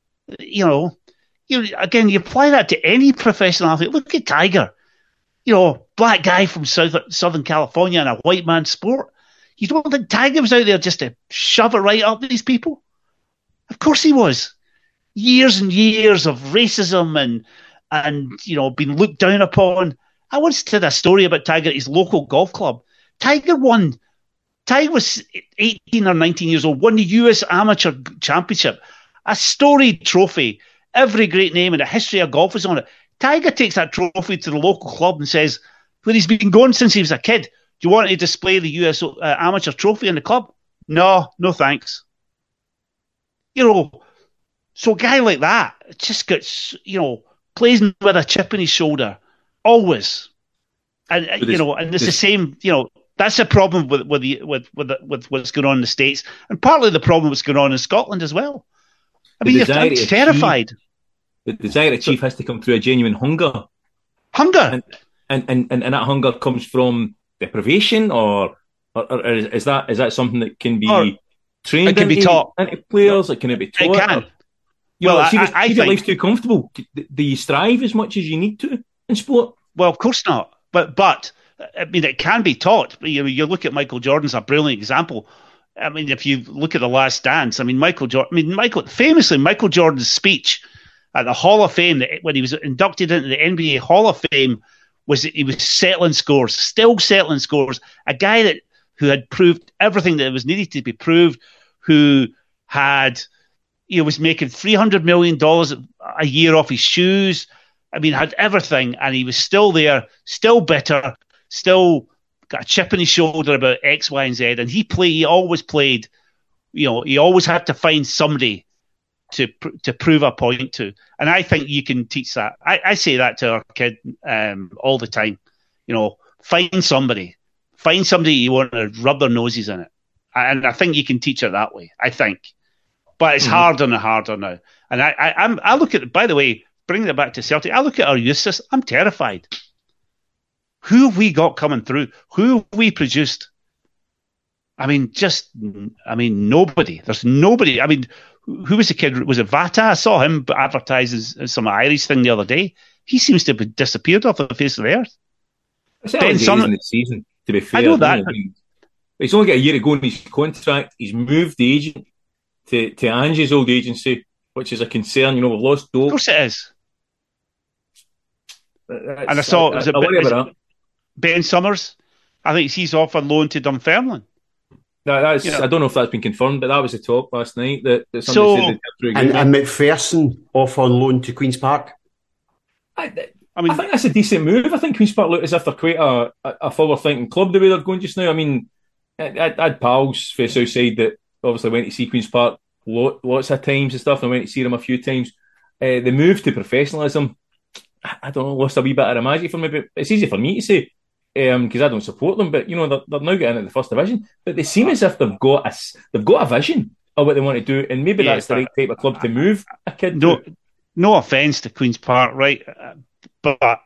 S2: Again, you apply that to any professional athlete. Look at Tiger. Black guy from Southern California in a white man's sport. You don't think Tiger was out there just to shove it right up these people? Of course he was. Years and years of racism and being looked down upon. I once did a story about Tiger at his local golf club. Tiger was 18 or 19 years old, won the US Amateur Championship, a storied trophy. Every great name in the history of golf is on it. Tiger takes that trophy to the local club and says, where he's been going since he was a kid, do you want to display the US Amateur Trophy in the club? No thanks. So a guy like that just gets, plays with a chip in his shoulder, always. And, and it's the same, that's the problem with what's going on in the States, and partly the problem what's going on in Scotland as well. I'm terrified.
S3: The desire to achieve has to come through a genuine hunger.
S2: Hunger,
S3: and that hunger comes from deprivation, or is that something that can be trained?
S2: It can be taught
S3: into players. Can it be taught?
S2: It can.
S3: If your life's too comfortable, do you strive as much as you need to in sport?
S2: Well, of course not. But it can be taught. You look at Michael Jordan's a brilliant example. If you look at The Last Dance, Michael Jordan's speech at the Hall of Fame, when he was inducted into the NBA Hall of Fame, he was settling scores, still settling scores. A guy who had proved everything that was needed to be proved, who was making $300 million a year off his shoes. Had everything, and he was still there, still bitter, still got a chip in his shoulder about X, Y, and Z. And he always played, he always had to find somebody to prove a point to. And I think you can teach that. I say that to our kid all the time. Find somebody you want to rub their noses in it. And I think you can teach it that way, I think. But it's harder and harder now. And I look at it, by the way, bringing it back to Celtic, I look at our youth system, I'm terrified. Who have we got coming through? Who have we produced? Nobody. There's nobody. Who was the kid? Was it Vata? I saw him advertise as some Irish thing the other day. He seems to have disappeared off the face of the earth.
S3: Ben Sumner in the season, to be fair.
S2: I know that.
S3: He's only got a year to go in his contract. He's moved the agent to Angie's old agency, which is a concern. We've lost Doak.
S2: Of course it is. And I saw Ben Summers. I think he's off on loan to Dunfermline.
S3: I don't know if that's been confirmed, but that was the talk last night. That somebody said
S1: and McPherson off on loan to Queen's Park.
S3: I think that's a decent move. I think Queen's Park look as if they're quite a forward-thinking club the way they're going just now. I had pals for the south side that obviously went to see Queen's Park lots of times and stuff, and I went to see them a few times. The move to professionalism, I don't know, lost a wee bit of the magic for me, but it's easy for me to say. because I don't support them, but they're now getting into the first division. But they seem as if they've got a vision of what they want to do, and maybe that's the right type of club to move a kid.
S2: No offence to Queen's Park, right? But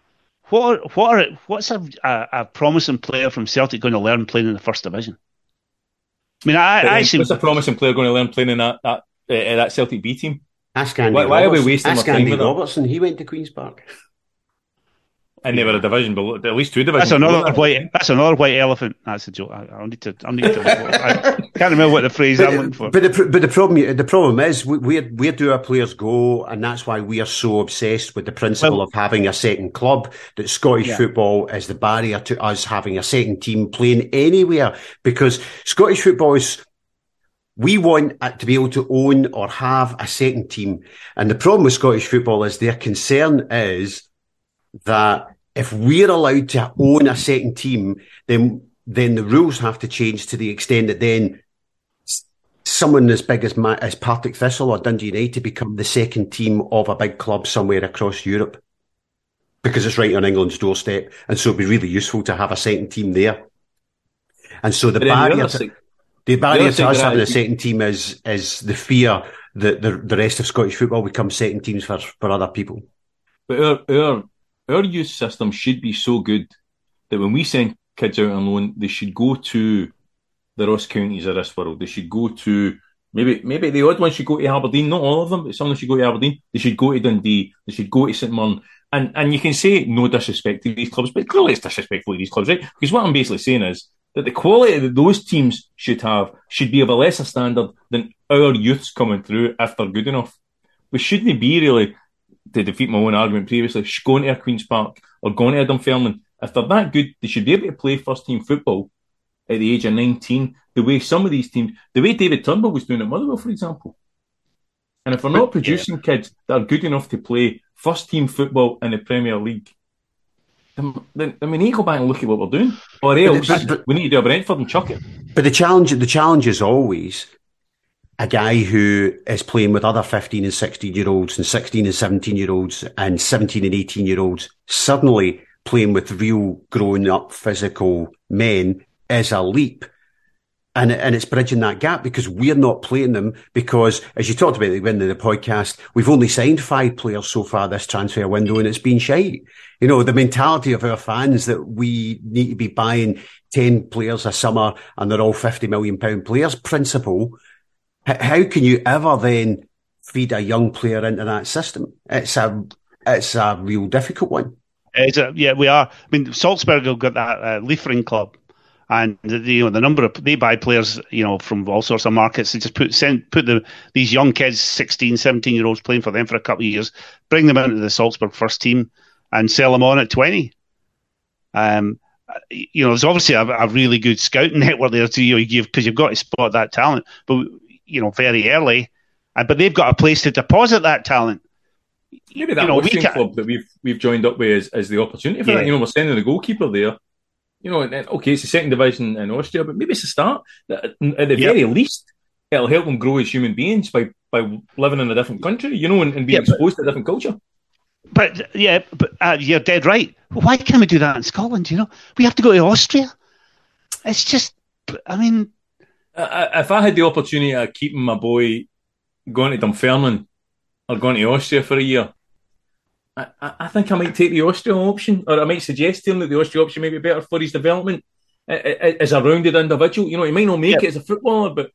S2: what's a promising player from Celtic going to learn playing in the first division? I mean,
S3: what's a promising player going to learn playing in that Celtic B team?
S1: Ask Andy
S3: why are we wasting our time
S1: Andy
S3: with
S1: Robertson? He went to Queen's Park.
S3: And they were a division below, at least two divisions.
S2: That's another white elephant. That's a joke. I need to. I can't remember what the phrase I'm looking for.
S1: But the problem is where do our players go, and that's why we are so obsessed with the principle of having a second club. That Scottish football is the barrier to us having a second team playing anywhere, because Scottish football is. We want to be able to own or have a second team, and the problem with Scottish football is their concern is that if we're allowed to own a second team, then the rules have to change to the extent that then someone as big as Partick Thistle or Dundee United become the second team of a big club somewhere across Europe, because it's right on England's doorstep, and so it'd be really useful to have a second team there. And so the barrier to us having a second team is the fear that the rest of Scottish football becomes second teams for other people.
S3: But our youth system should be so good that when we send kids out on loan, they should go to the Ross Counties of this world. They should go to, maybe the odd one should go to Aberdeen, not all of them, but some of them should go to Aberdeen. They should go to Dundee. They should go to St Mirren. And you can say no disrespect to these clubs, but clearly it's disrespectful to these clubs, right? Because what I'm basically saying is that the quality that those teams should be of a lesser standard than our youths coming through if they're good enough. We shouldn't be really, to defeat my own argument previously, going to a Queen's Park or going to a Dunfermline. If they're that good, they should be able to play first team football at the age of 19, the way some of these teams, the way David Turnbull was doing at Motherwell, for example. And if we're not producing kids that are good enough to play first team football in the Premier League, then we need to go back and look at what we're doing. Or else we need to do a Brentford and chuck it.
S1: But the challenge is always a guy who is playing with other 15 and 16-year-olds and 16 and 17-year-olds and 17 and 18-year-olds suddenly playing with real grown-up physical men is a leap. And it's bridging that gap, because we're not playing them, because, as you talked about at the beginning of the podcast, we've only signed 5 players so far this transfer window, and it's been shite. You know, the mentality of our fans that we need to be buying 10 players a summer and they're all £50 million players principle. How can you ever then feed a young player into that system? It's a real difficult one.
S2: We are. I mean, Salzburg have got that Liefering club, and the number of they buy players, from all sorts of markets. They just put these young kids, 16, 17-year-olds playing for them for a couple of years, bring them into the Salzburg first team, and sell them on at 20. There's obviously a really good scouting network there because you've got to spot that talent, but very early, but they've got a place to deposit that talent.
S3: Maybe that Austrian club that we've joined up with is the opportunity for that. We're sending the goalkeeper there. Okay, it's the second division in Austria, but maybe it's a start. At the very least, it'll help them grow as human beings by living in a different country, and being exposed to a different culture.
S2: But you're dead right. Why can't we do that in Scotland? We have to go to Austria. It's just, I mean,
S3: if I had the opportunity of keeping my boy going to Dunfermline or going to Austria for a year, I think I might take the Austria option, or I might suggest to him that the Austria option may be better for his development as a rounded individual. He might not make it as a footballer, but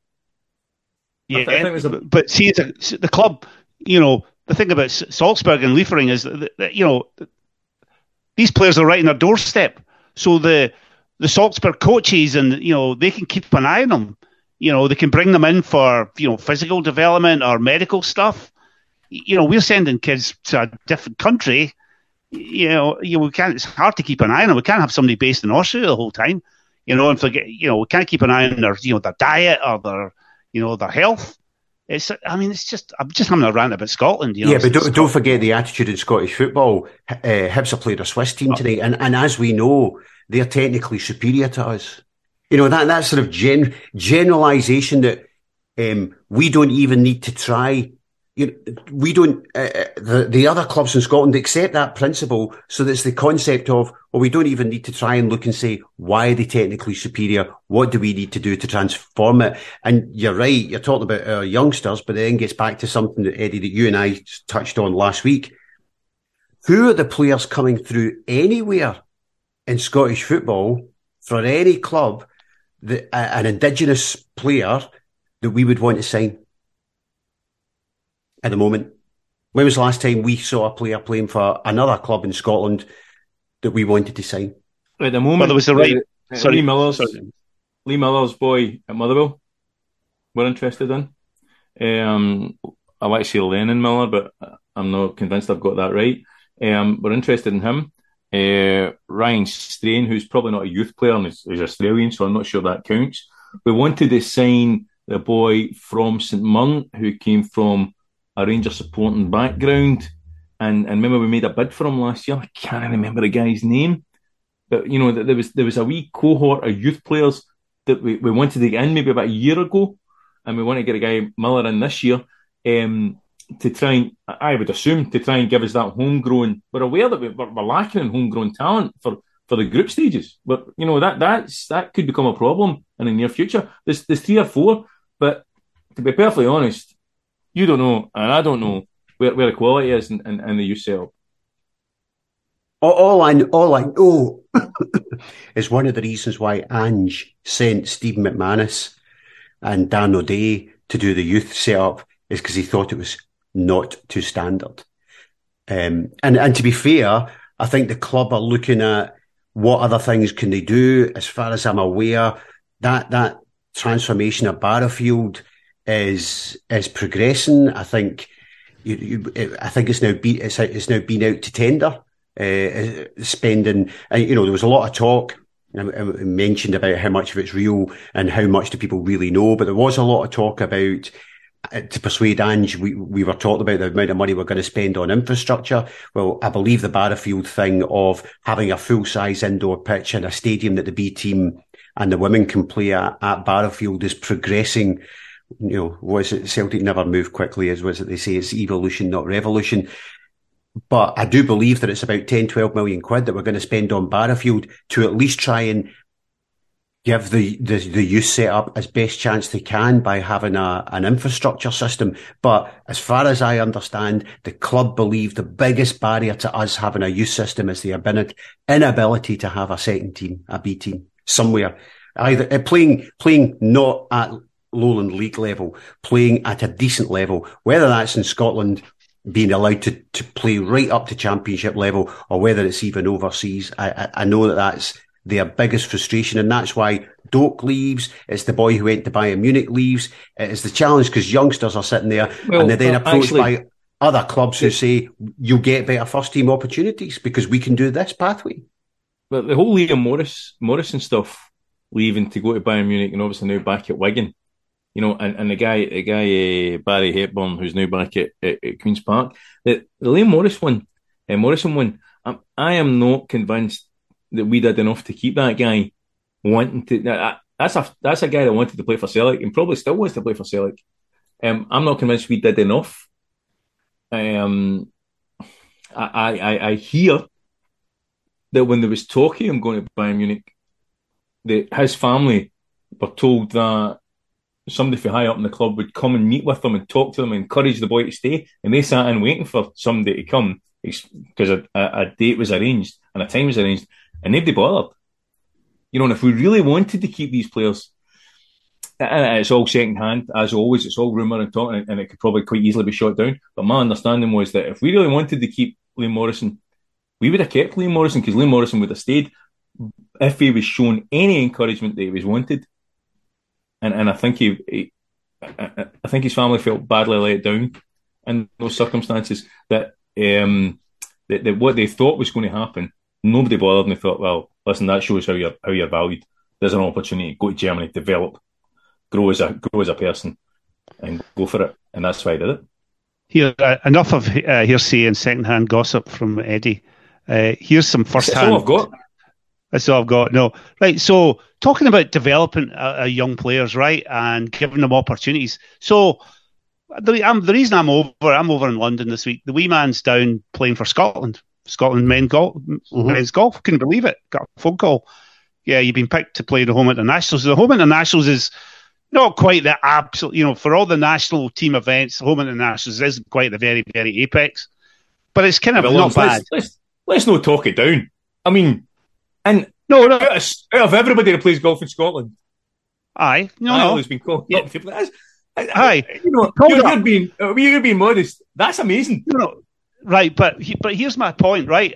S2: but see, the club, the thing about Salzburg and Liefering is that these players are right on their doorstep, so the Salzburg coaches and they can keep an eye on them. They can bring them in for physical development or medical stuff. We're sending kids to a different country. We can't. It's hard to keep an eye on them. We can't have somebody based in Austria the whole time. And forget. We can't keep an eye on their diet or their health. It's just. I'm just having a rant about Scotland.
S1: But don't forget the attitude in Scottish football. Hibs have played a Swiss team tonight, and as we know, they're technically superior to us. That sort of generalisation that we don't even need to try we don't, the other clubs in Scotland accept that principle. So that's the concept of, well, we don't even need to try and look and say, why are they technically superior? What do we need to do to transform it? And you're right, you're talking about our youngsters, but it then gets back to something that, Eddie, that you and I touched on last week. Who are the players coming through anywhere in Scottish football for any club, that an Indigenous player that we would want to sign? At the moment, when was the last time we saw a player playing for another club in Scotland that we wanted to sign?
S3: At the moment,
S2: well, there was
S3: Lee Miller's boy at Motherwell. We're interested in. I like to say Lennon Miller, but I'm not convinced I've got that right. We're interested in him. Ryan Strain, who's probably not a youth player and is Australian, so I'm not sure that counts. We wanted to sign the boy from St Mirren who came from a Rangers supporting background, and remember we made a bid for him last year. I can't remember the guy's name, but there was a wee cohort of youth players that we wanted to get in maybe about a year ago, and we want to get a guy Miller in this year to try and, I would assume, to try and give us that homegrown. We're aware that we're lacking in homegrown talent for the group stages, but that could become a problem in the near future. There's 3 or 4, but to be perfectly honest, you don't know, and I don't know where the quality is in the youth setup.
S1: All I know is one of the reasons why Ange sent Stephen McManus and Dan O'Day to do the youth setup is because he thought it was not too standard. And to be fair, I think the club are looking at what other things can they do. As far as I'm aware, that transformation of Barrowfield is progressing. I think I think it's now been out to tender. Spending, there was a lot of talk. I mentioned about how much of it's real and how much do people really know, but there was a lot of talk about to persuade Ange. We were talking about the amount of money we're going to spend on infrastructure. Well, I believe the Barrowfield thing of having a full-size indoor pitch and a stadium that the B team and the women can play at Barrowfield is progressing. Was it Celtic never move quickly, as was it they say, it's evolution, not revolution. But I do believe that it's about 10, 12 million quid that we're going to spend on Barrowfield to at least try and give the youth setup as best chance they can by having an infrastructure system. But as far as I understand, the club believe the biggest barrier to us having a youth system is the inability to have a second team, a B team, somewhere. Either playing not at Lowland League level, playing at a decent level, whether that's in Scotland, being allowed to play right up to championship level, or whether it's even overseas. I know that's their biggest frustration, and that's why Doak leaves. It's the boy who went to Bayern Munich leaves. It's the challenge because youngsters are sitting there and they're then approached by other clubs who say, you'll get better first team opportunities because we can do this pathway.
S3: But the whole Liam Morrison stuff, leaving to go to Bayern Munich and obviously now back at Wigan, and the guy Barry Hepburn, who's now back at Queen's Park, the Liam Morrison one, I am not convinced that we did enough to keep that guy wanting to. That's a guy that wanted to play for Celtic and probably still wants to play for Celtic. I'm not convinced we did enough. I hear that when there was talk of him going to Bayern Munich, his family were told that somebody from high up in the club would come and meet with them and talk to them and encourage the boy to stay. And they sat in waiting for somebody to come because a date was arranged and a time was arranged, and nobody bothered. And if we really wanted to keep these players, and it's all second hand, as always, it's all rumour and talk, and it could probably quite easily be shot down. But my understanding was that if we really wanted to keep Liam Morrison, we would have kept Liam Morrison, because Liam Morrison would have stayed if he was shown any encouragement that he was wanted. And I think I think his family felt badly let down in those circumstances. That what they thought was going to happen, nobody bothered, and they thought, well, listen, that shows how you're valued. There's an opportunity. Go to Germany, develop, grow as a person, and go for it. And that's why I did it.
S2: Here, enough of hearsay and second-hand gossip from Eddie. Here's some first-hand.
S3: That's all I've got.
S2: That's all I've got. No, right. So talking about developing young players, right, and giving them opportunities. So the reason I'm over in London this week. The wee man's down playing for Scotland. Scotland men's golf. Couldn't believe it. Got a phone call. Yeah, you've been picked to play the home internationals. The home internationals is not quite the absolute. For all the national team events, the home internationals isn't quite the very, very apex. But it's kind of not bad.
S3: Let's not talk it down. I mean, and
S2: no.
S3: Out of everybody that plays golf in Scotland,
S2: Ireland's
S3: been called.
S2: Yeah.
S3: Aye, you're being modest. That's amazing.
S2: No, right, but here's my point, right?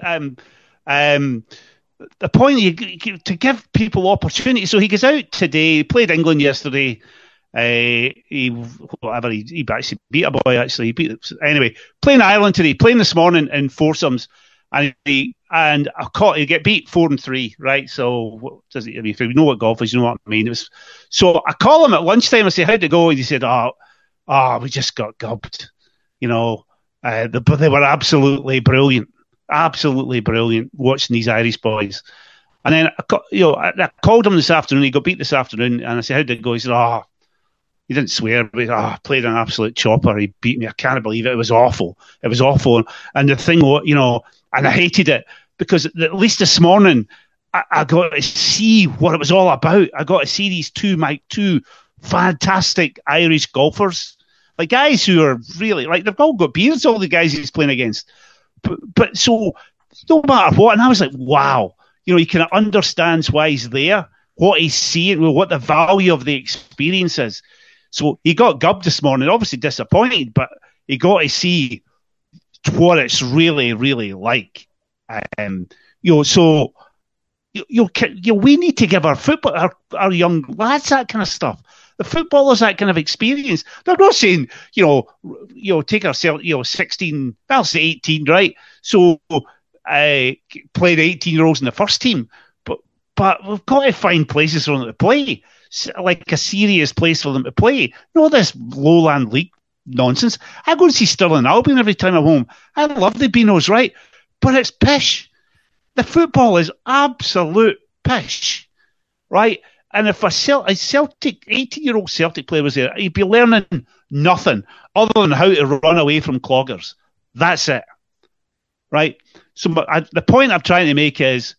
S2: The point to give people opportunity. So he goes out today. He played England yesterday. He actually beat a boy. Actually, anyway. Playing Ireland today. Playing this morning in foursomes, and he get beat 4-3. Right. So what does he? I mean, if you know what golf is, you know what I mean. So I call him at lunchtime. I say, "How'd it go?" And he said, we just got gubbed. But they were absolutely brilliant. Absolutely brilliant watching these Irish boys. And then I called him this afternoon. He got beat this afternoon, and I said, "How'd it go?" He said, he didn't swear, but I played an absolute chopper. He beat me. I can't believe it. It was awful. It was awful. And the thing, and I hated it because at least this morning I got to see what it was all about. I got to see these two fantastic Irish golfers, like guys who are really they've all got beards. All the guys he's playing against. But so no matter what, and I was like, wow, he kind of understands why he's there, what he's seeing, what the value of the experience is. So he got gubbed this morning, obviously disappointed, but he got to see what it's really, really like. So we need to give our young lads that kind of stuff. The footballers that kind of experience. They're not saying, take ourselves, 16, I'll say 18, right? So played 18-year-olds in the first team, but we've got to find places for them to play, like a serious place for them to play. Not this lowland league nonsense. I go and see Stirling Albion every time I'm home. I love the Beanos, right? But it's pish. The football is absolute pish, right? And if a Celtic, 18-year-old Celtic player was there, he'd be learning nothing other than how to run away from cloggers. That's it, right? So the point I'm trying to make is,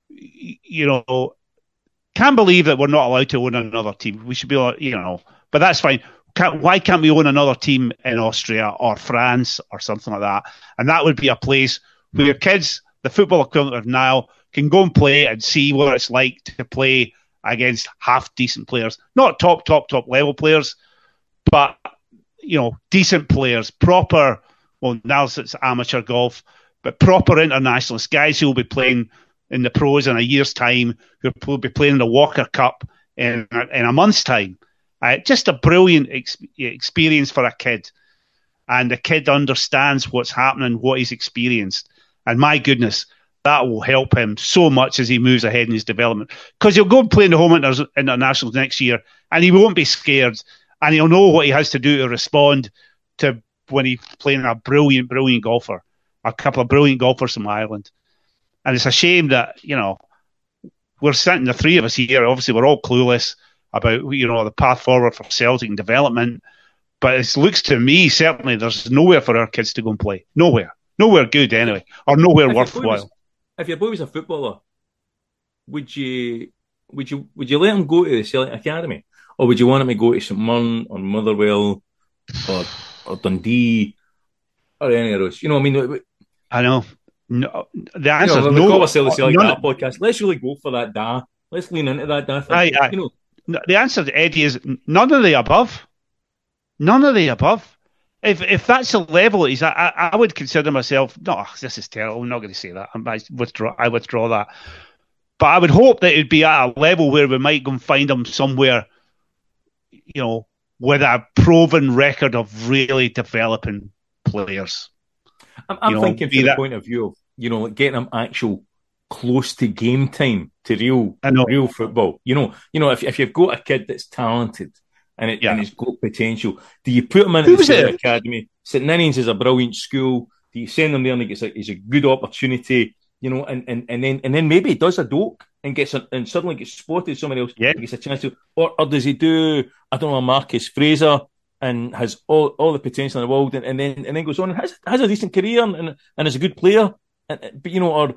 S2: can't believe that we're not allowed to own another team. We should be, but that's fine. Why can't we own another team in Austria or France or something like that? And that would be a place where your kids, the football equivalent of now, can go and play and see what it's like to play against half decent players, not top level players, but decent players, proper. Well, now it's amateur golf, but proper internationalists, guys who will be playing in the pros in a year's time, who will be playing the Walker Cup in a month's time. Just a brilliant experience for a kid, and the kid understands what's happening, what he's experienced, and my goodness, that will help him so much as he moves ahead in his development. Because he'll go and play in the home internationals next year, and he won't be scared, and he'll know what he has to do to respond to when he's playing a brilliant, brilliant golfer, a couple of brilliant golfers from Ireland. And it's a shame that, we're sitting, the three of us here, obviously we're all clueless about, the path forward for Celtic and development. But it looks to me, certainly, there's nowhere for our kids to go and play. Nowhere. Nowhere good, anyway. Or nowhere worthwhile.
S3: If your boy was a footballer, would you let him go to the Celtic Academy? Or would you want him to go to St Mirren or Motherwell or Dundee or any of those?
S2: I know. No, the answer is no.
S3: We call ourselves the Celtic podcast. Let's really go for that da. Let's lean into that da thing.
S2: The answer, Eddie, is none of the above. None of the above. If that's the level it is, I would consider myself, no, this is terrible, I'm not going to say that. I withdraw that. But I would hope that it would be at a level where we might go and find them somewhere, with a proven record of really developing players.
S3: I'm thinking from the point of view of, getting them actual close to game time to real football. If you've got a kid that's talented, and he's got potential, do you put him into the Celtic Academy? St Ninians is a brilliant school. Do you send him there and it's a good opportunity, and then maybe he does a doke and suddenly gets spotted somewhere else, gets a chance to, or does he do, I don't know, Marcus Fraser and has all the potential in the world, and then goes on and has a decent career and is a good player, but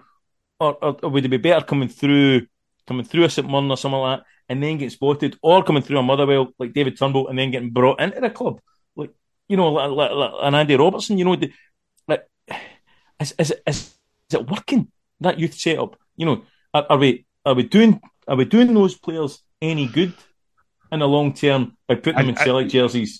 S3: or would it be better coming through a St Mirren or something like that, and then getting spotted, or coming through a Motherwell like David Turnbull and then getting brought into the club, like like an Andy Robertson, like is it working, that youth setup? Are we doing those players any good in the long term by putting them in select jerseys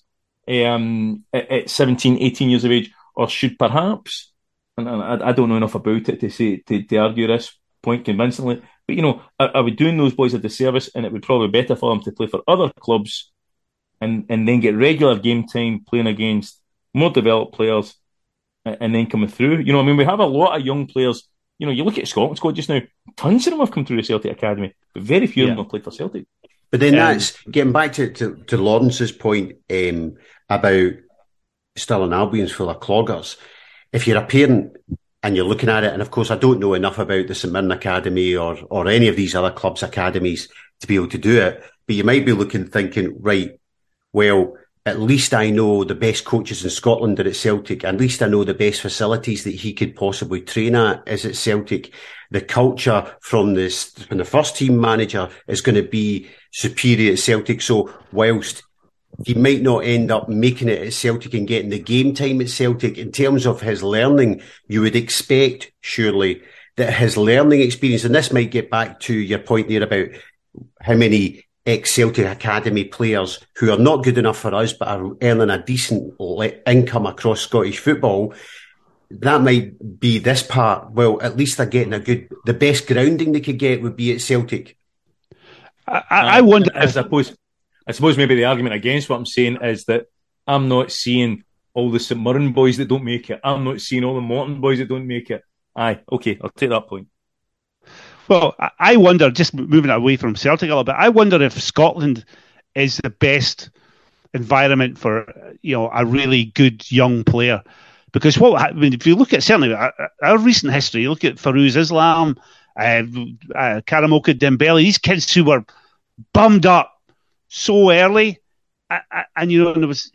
S3: at 17, 18 years of age, or should perhaps, and I don't know enough about it to argue this point convincingly, but are we doing those boys a disservice, and it would probably be better for them to play for other clubs and then get regular game time playing against more developed players and then coming through. We have a lot of young players. You look at Scotland squad just now, tons of them have come through the Celtic Academy, but very few of them have played for Celtic.
S1: But then that's getting back to Lawrence's point about Stirling Albion's full of cloggers. If you're a parent and you're looking at it, and of course I don't know enough about the St Mirren Academy or any of these other clubs' academies to be able to do it, but you might be thinking, right, well, at least I know the best coaches in Scotland are at Celtic. At least I know the best facilities that he could possibly train at is at Celtic. The culture from the first team manager is going to be superior at Celtic. So whilst he might not end up making it at Celtic and getting the game time at Celtic, in terms of his learning, you would expect, surely, that his learning experience, and this might get back to your point there about how many ex-Celtic Academy players who are not good enough for us but are earning a decent income across Scottish football, that might be this part. Well, at least they're getting the best grounding they could get would be at Celtic.
S2: I wonder
S3: I suppose maybe the argument against what I'm saying is that I'm not seeing all the St Mirren boys that don't make it. I'm not seeing all the Morton boys that don't make it. Aye, okay, I'll take that point.
S2: Well, I wonder, just moving away from Celtic a little bit, I wonder if Scotland is the best environment for a really good young player. Because if you look at certainly our recent history, you look at Farouz Islam, Karamoka Dembele, these kids who were bummed up so early, and there was,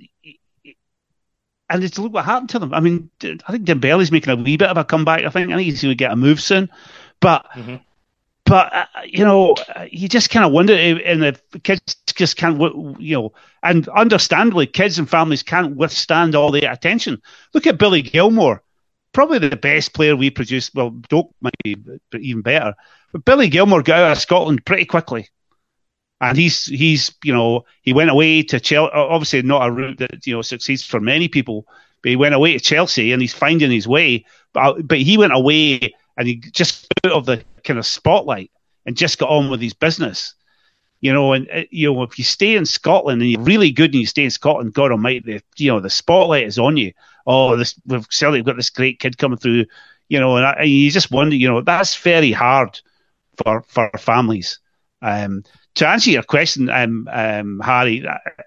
S2: and it's look what happened to them. I mean, I think Dembele's making a wee bit of a comeback. I think he's going to get a move soon, but. Mm-hmm. But, you just kind of wonder, and the kids just can't, and understandably, kids and families can't withstand all the attention. Look at Billy Gilmore, probably the best player we produced. Well, Doak might be even better. But Billy Gilmore got out of Scotland pretty quickly. And he's he went away to Chelsea, obviously not a route that, succeeds for many people, but he went away to Chelsea and he's finding his way. But he went away and he just out of the kind of spotlight and just got on with his business, and if you stay in Scotland and you're really good and you stay in Scotland, God Almighty, the spotlight is on you. We've certainly got this great kid coming through, and you just wonder, that's very hard for families. To answer your question, Harry,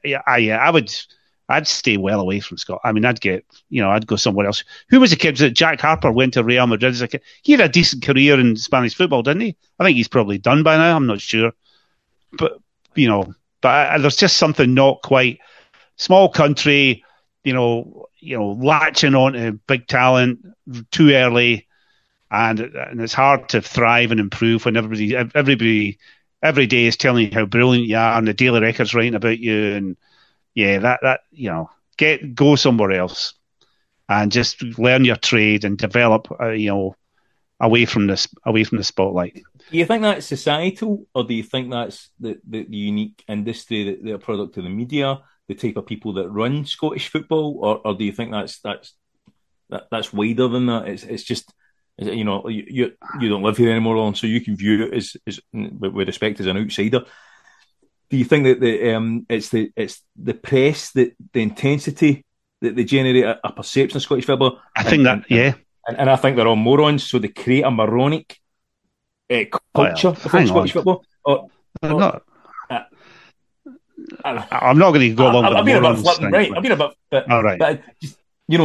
S2: I'd stay well away from Scotland. I mean, I'd go somewhere else. Who was the kid that Jack Harper went to Real Madrid as a kid? He had a decent career in Spanish football, didn't he? I think he's probably done by now. I'm not sure. But there's just something not quite small country, latching on to big talent too early. And it's hard to thrive and improve when everybody every day is telling you how brilliant you are and the Daily Record's writing about you. And yeah, go somewhere else and just learn your trade and develop, away from the spotlight.
S3: Do you think that's societal, or do you think that's the unique industry, that they're a product of the media, the type of people that run Scottish football, or do you think that's wider than that? It's just, you don't live here anymore, and so you can view it as with respect as an outsider. Do you think that it's the press, the intensity that they generate a perception of Scottish football?
S2: I think
S3: and I think they're all morons, so they create a moronic culture within Scottish football.
S2: I'm not going to go along with
S3: I've been
S2: morons.
S3: About right. I've been about, but, all right. But just,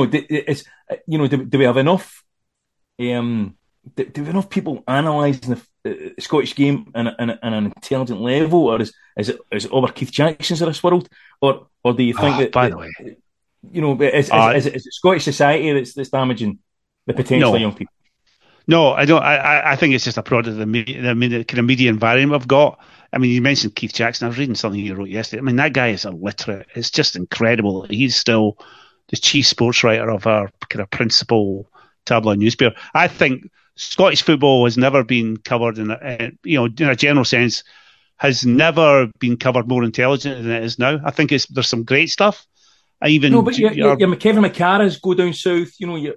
S3: do we have enough? Do we have enough people analysing Scottish game in an intelligent level, or is it over Keith Jackson's of this world, or do you think
S2: by the way,
S3: is it Scottish society that's damaging the potential of young people?
S2: No, I don't. I think it's just a product of the kind of media environment we've got. I mean, you mentioned Keith Jackson. I was reading something you wrote yesterday. I mean, that guy is illiterate. It's just incredible. He's still the chief sports writer of our kind of principal tabloid newspaper. I think Scottish football has never been covered in a general sense, has never been covered more intelligently than it is now. I think there's some great stuff. Your
S3: Kevin McCarra's go down south.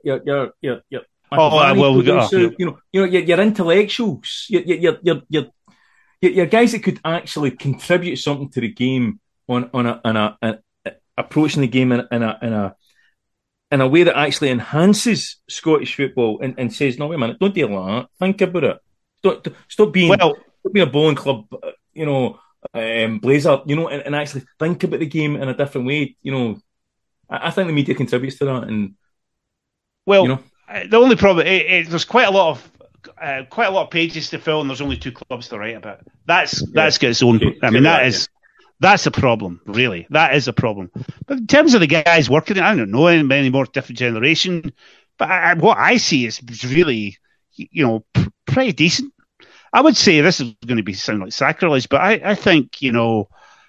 S3: Your intellectuals, your guys that could actually contribute something to the game on approaching the game in a way that actually enhances Scottish football and says, no, wait a minute, don't do that. Think about it. Stop being a bowling club, blazer, and actually think about the game in a different way. I think the media contributes to that, and
S2: the only problem there's quite a lot of pages to fill, and there's only 2 clubs to write about. That's got its own. Okay. I mean, that's a problem, really. That is a problem. But in terms of the guys working, I don't know any more different generation. But what I see is really, pretty decent. I would say this is going to sound like sacrilege, but I think Johnny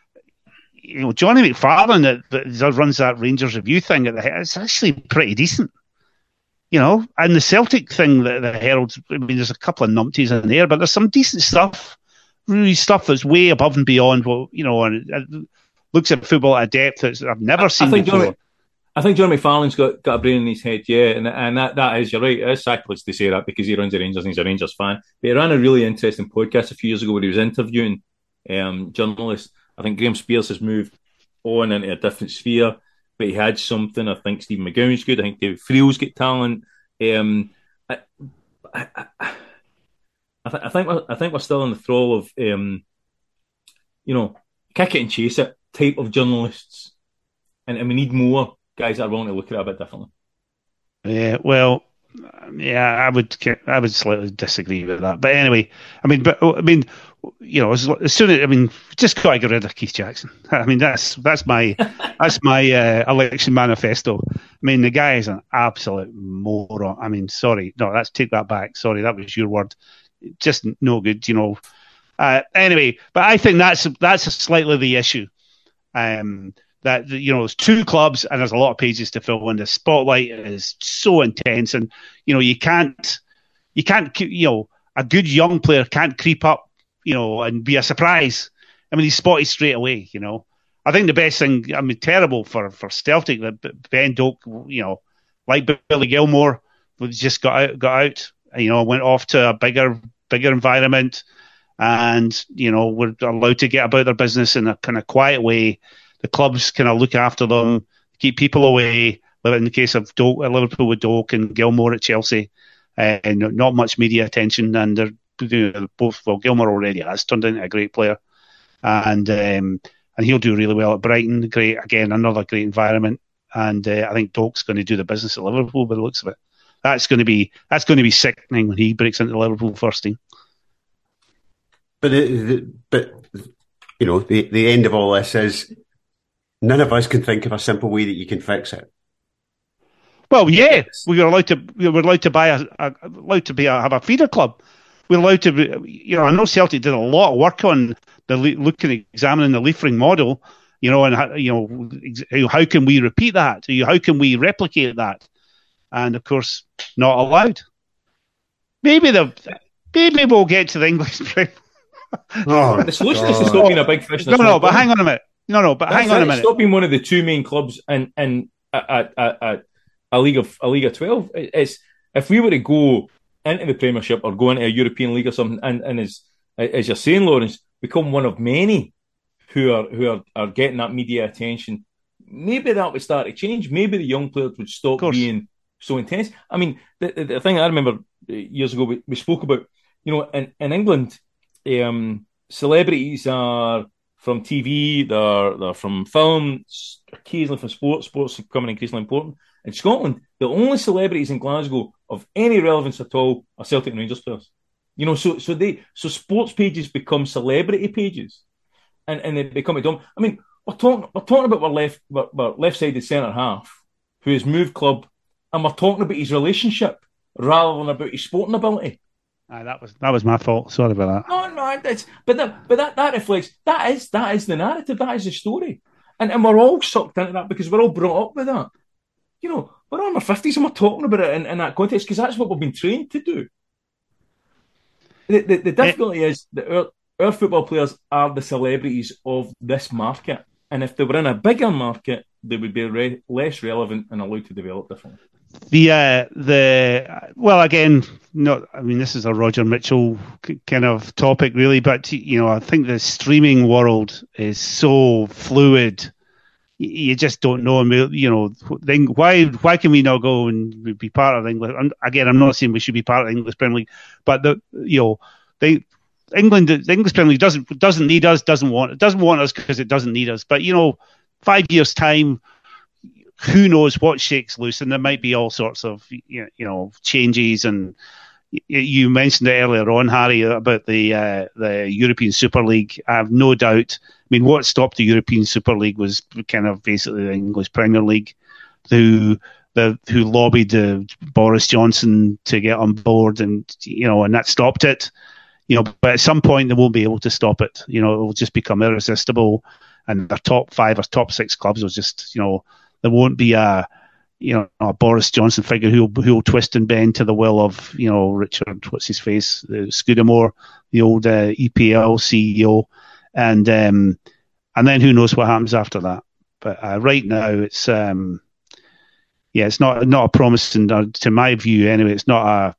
S2: McFarlane that runs that Rangers Review thing at the head, it's actually pretty decent. And the Celtic thing that the Herald, I mean, there's a couple of numpties in there, but there's some decent stuff, really stuff that's way above and beyond what, and it looks at football at a depth that I've never seen before.
S3: I think John McFarlane's got a brain in his head, yeah, and that is, you're right, it is sacrilege to say that because he runs the Rangers and he's a Rangers fan. But he ran a really interesting podcast a few years ago where he was interviewing journalists. I think Graham Spears has moved on into a different sphere, but he had something. I think Stephen McGowan's good. I think David Friel's got talent. I think we're still in the thrall of kick it and chase it type of journalists, and we need more guys that are willing to look at it a bit differently.
S2: Yeah, well, I would slightly disagree with that. But anyway, as soon as just got to get rid of Keith Jackson. I mean, that's my election manifesto. I mean, the guy is an absolute moron. I mean, sorry, no, take that back. Sorry, that was your word. Just no good, Anyway, but I think that's slightly the issue. That there's 2 clubs and there's a lot of pages to fill in. The spotlight is so intense, and you can't a good young player can't creep up, and be a surprise. I mean, he's spotted straight away. I think the best thing, terrible for Celtic that Ben Doak, like Billy Gilmore, just got out. Went off to a bigger environment, and were allowed to get about their business in a kind of quiet way. The clubs kind of look after them, keep people away. In the case of Liverpool with Doak and Gilmore at Chelsea, and not much media attention. And they're both. Well, Gilmore already has turned into a great player, and he'll do really well at Brighton. Great again, another great environment. And I think Doak's going to do the business at Liverpool by the looks of it. That's going to be sickening when he breaks into Liverpool first team.
S1: But the end of all this is none of us can think of a simple way that you can fix it.
S2: Well, yeah, we were allowed to have a feeder club. We're allowed to, I know Celtic did a lot of work on examining the Leafring model, and how can we repeat that? How can we replicate that? And of course, not allowed. Maybe we'll get to the English Premier.
S3: The solution is to stop being a big fish.
S2: But hang on a minute. Hang on a minute.
S3: Stop being one of the 2 main clubs in a league of 12. It's if we were to go into the Premiership or go into a European league or something, and as you're saying, Lawrence, become one of many who are getting that media attention. Maybe that would start to change. Maybe the young players would stop being so intense. I mean, the thing I remember years ago, we spoke about, in England, celebrities are from TV, they're from film, occasionally from sports. Sports are becoming increasingly important. In Scotland, the only celebrities in Glasgow of any relevance at all are Celtic and Rangers players. You know, so sports pages become celebrity pages, and they become a dom. I mean, we're talking about our left-sided centre half who has moved club, and we're talking about his relationship rather than about his sporting ability.
S2: That was my fault. Sorry about that.
S3: No, that reflects that is the narrative, that is the story, and we're all sucked into that because we're all brought up with that. You know, we're in our 50s and we're talking about it in that context because that's what we've been trained to do. The difficulty is that our football players are the celebrities of this market, and if they were in a bigger market, they would be less relevant and allowed to develop differently. Well, again,
S2: this is a Roger Mitchell kind of topic, really, but I think the streaming world is so fluid. You just don't know. Why can we not go and be part of the English? Again, I'm not saying we should be part of the English Premier League, but the English Premier League doesn't need us, doesn't want us because it doesn't need us. But 5 years time, who knows what shakes loose, and there might be all sorts of changes. And you mentioned it earlier on, Harry, about the European Super League. I have no doubt. I mean, what stopped the European Super League was kind of basically the English Premier League, who lobbied Boris Johnson to get on board, and that stopped it. But at some point they won't be able to stop it. It will just become irresistible, and their top 5 or top 6 clubs will just, there won't be a Boris Johnson figure who'll twist and bend to the will of Richard, what's his face, Scudamore, the old EPL CEO, and then who knows what happens after that. But right now it's it's not a promising, to my view anyway. It's not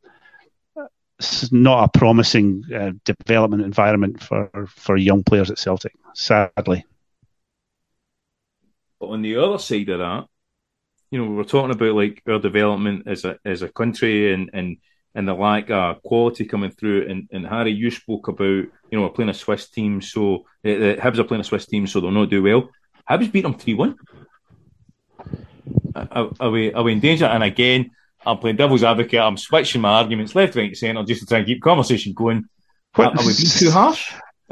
S2: a promising development environment for young players at Celtic, sadly.
S3: But on the other side of that, we were talking about like our development as a country and the lack of quality coming through. And Harry, you spoke about we're playing a Swiss team, so the Hibs are playing a Swiss team, so they'll not do well. Hibs beat them 3-1. Are we in danger? And again, I'm playing devil's advocate. I'm switching my arguments left, right, centre just to try and keep conversation going. Are we being too harsh?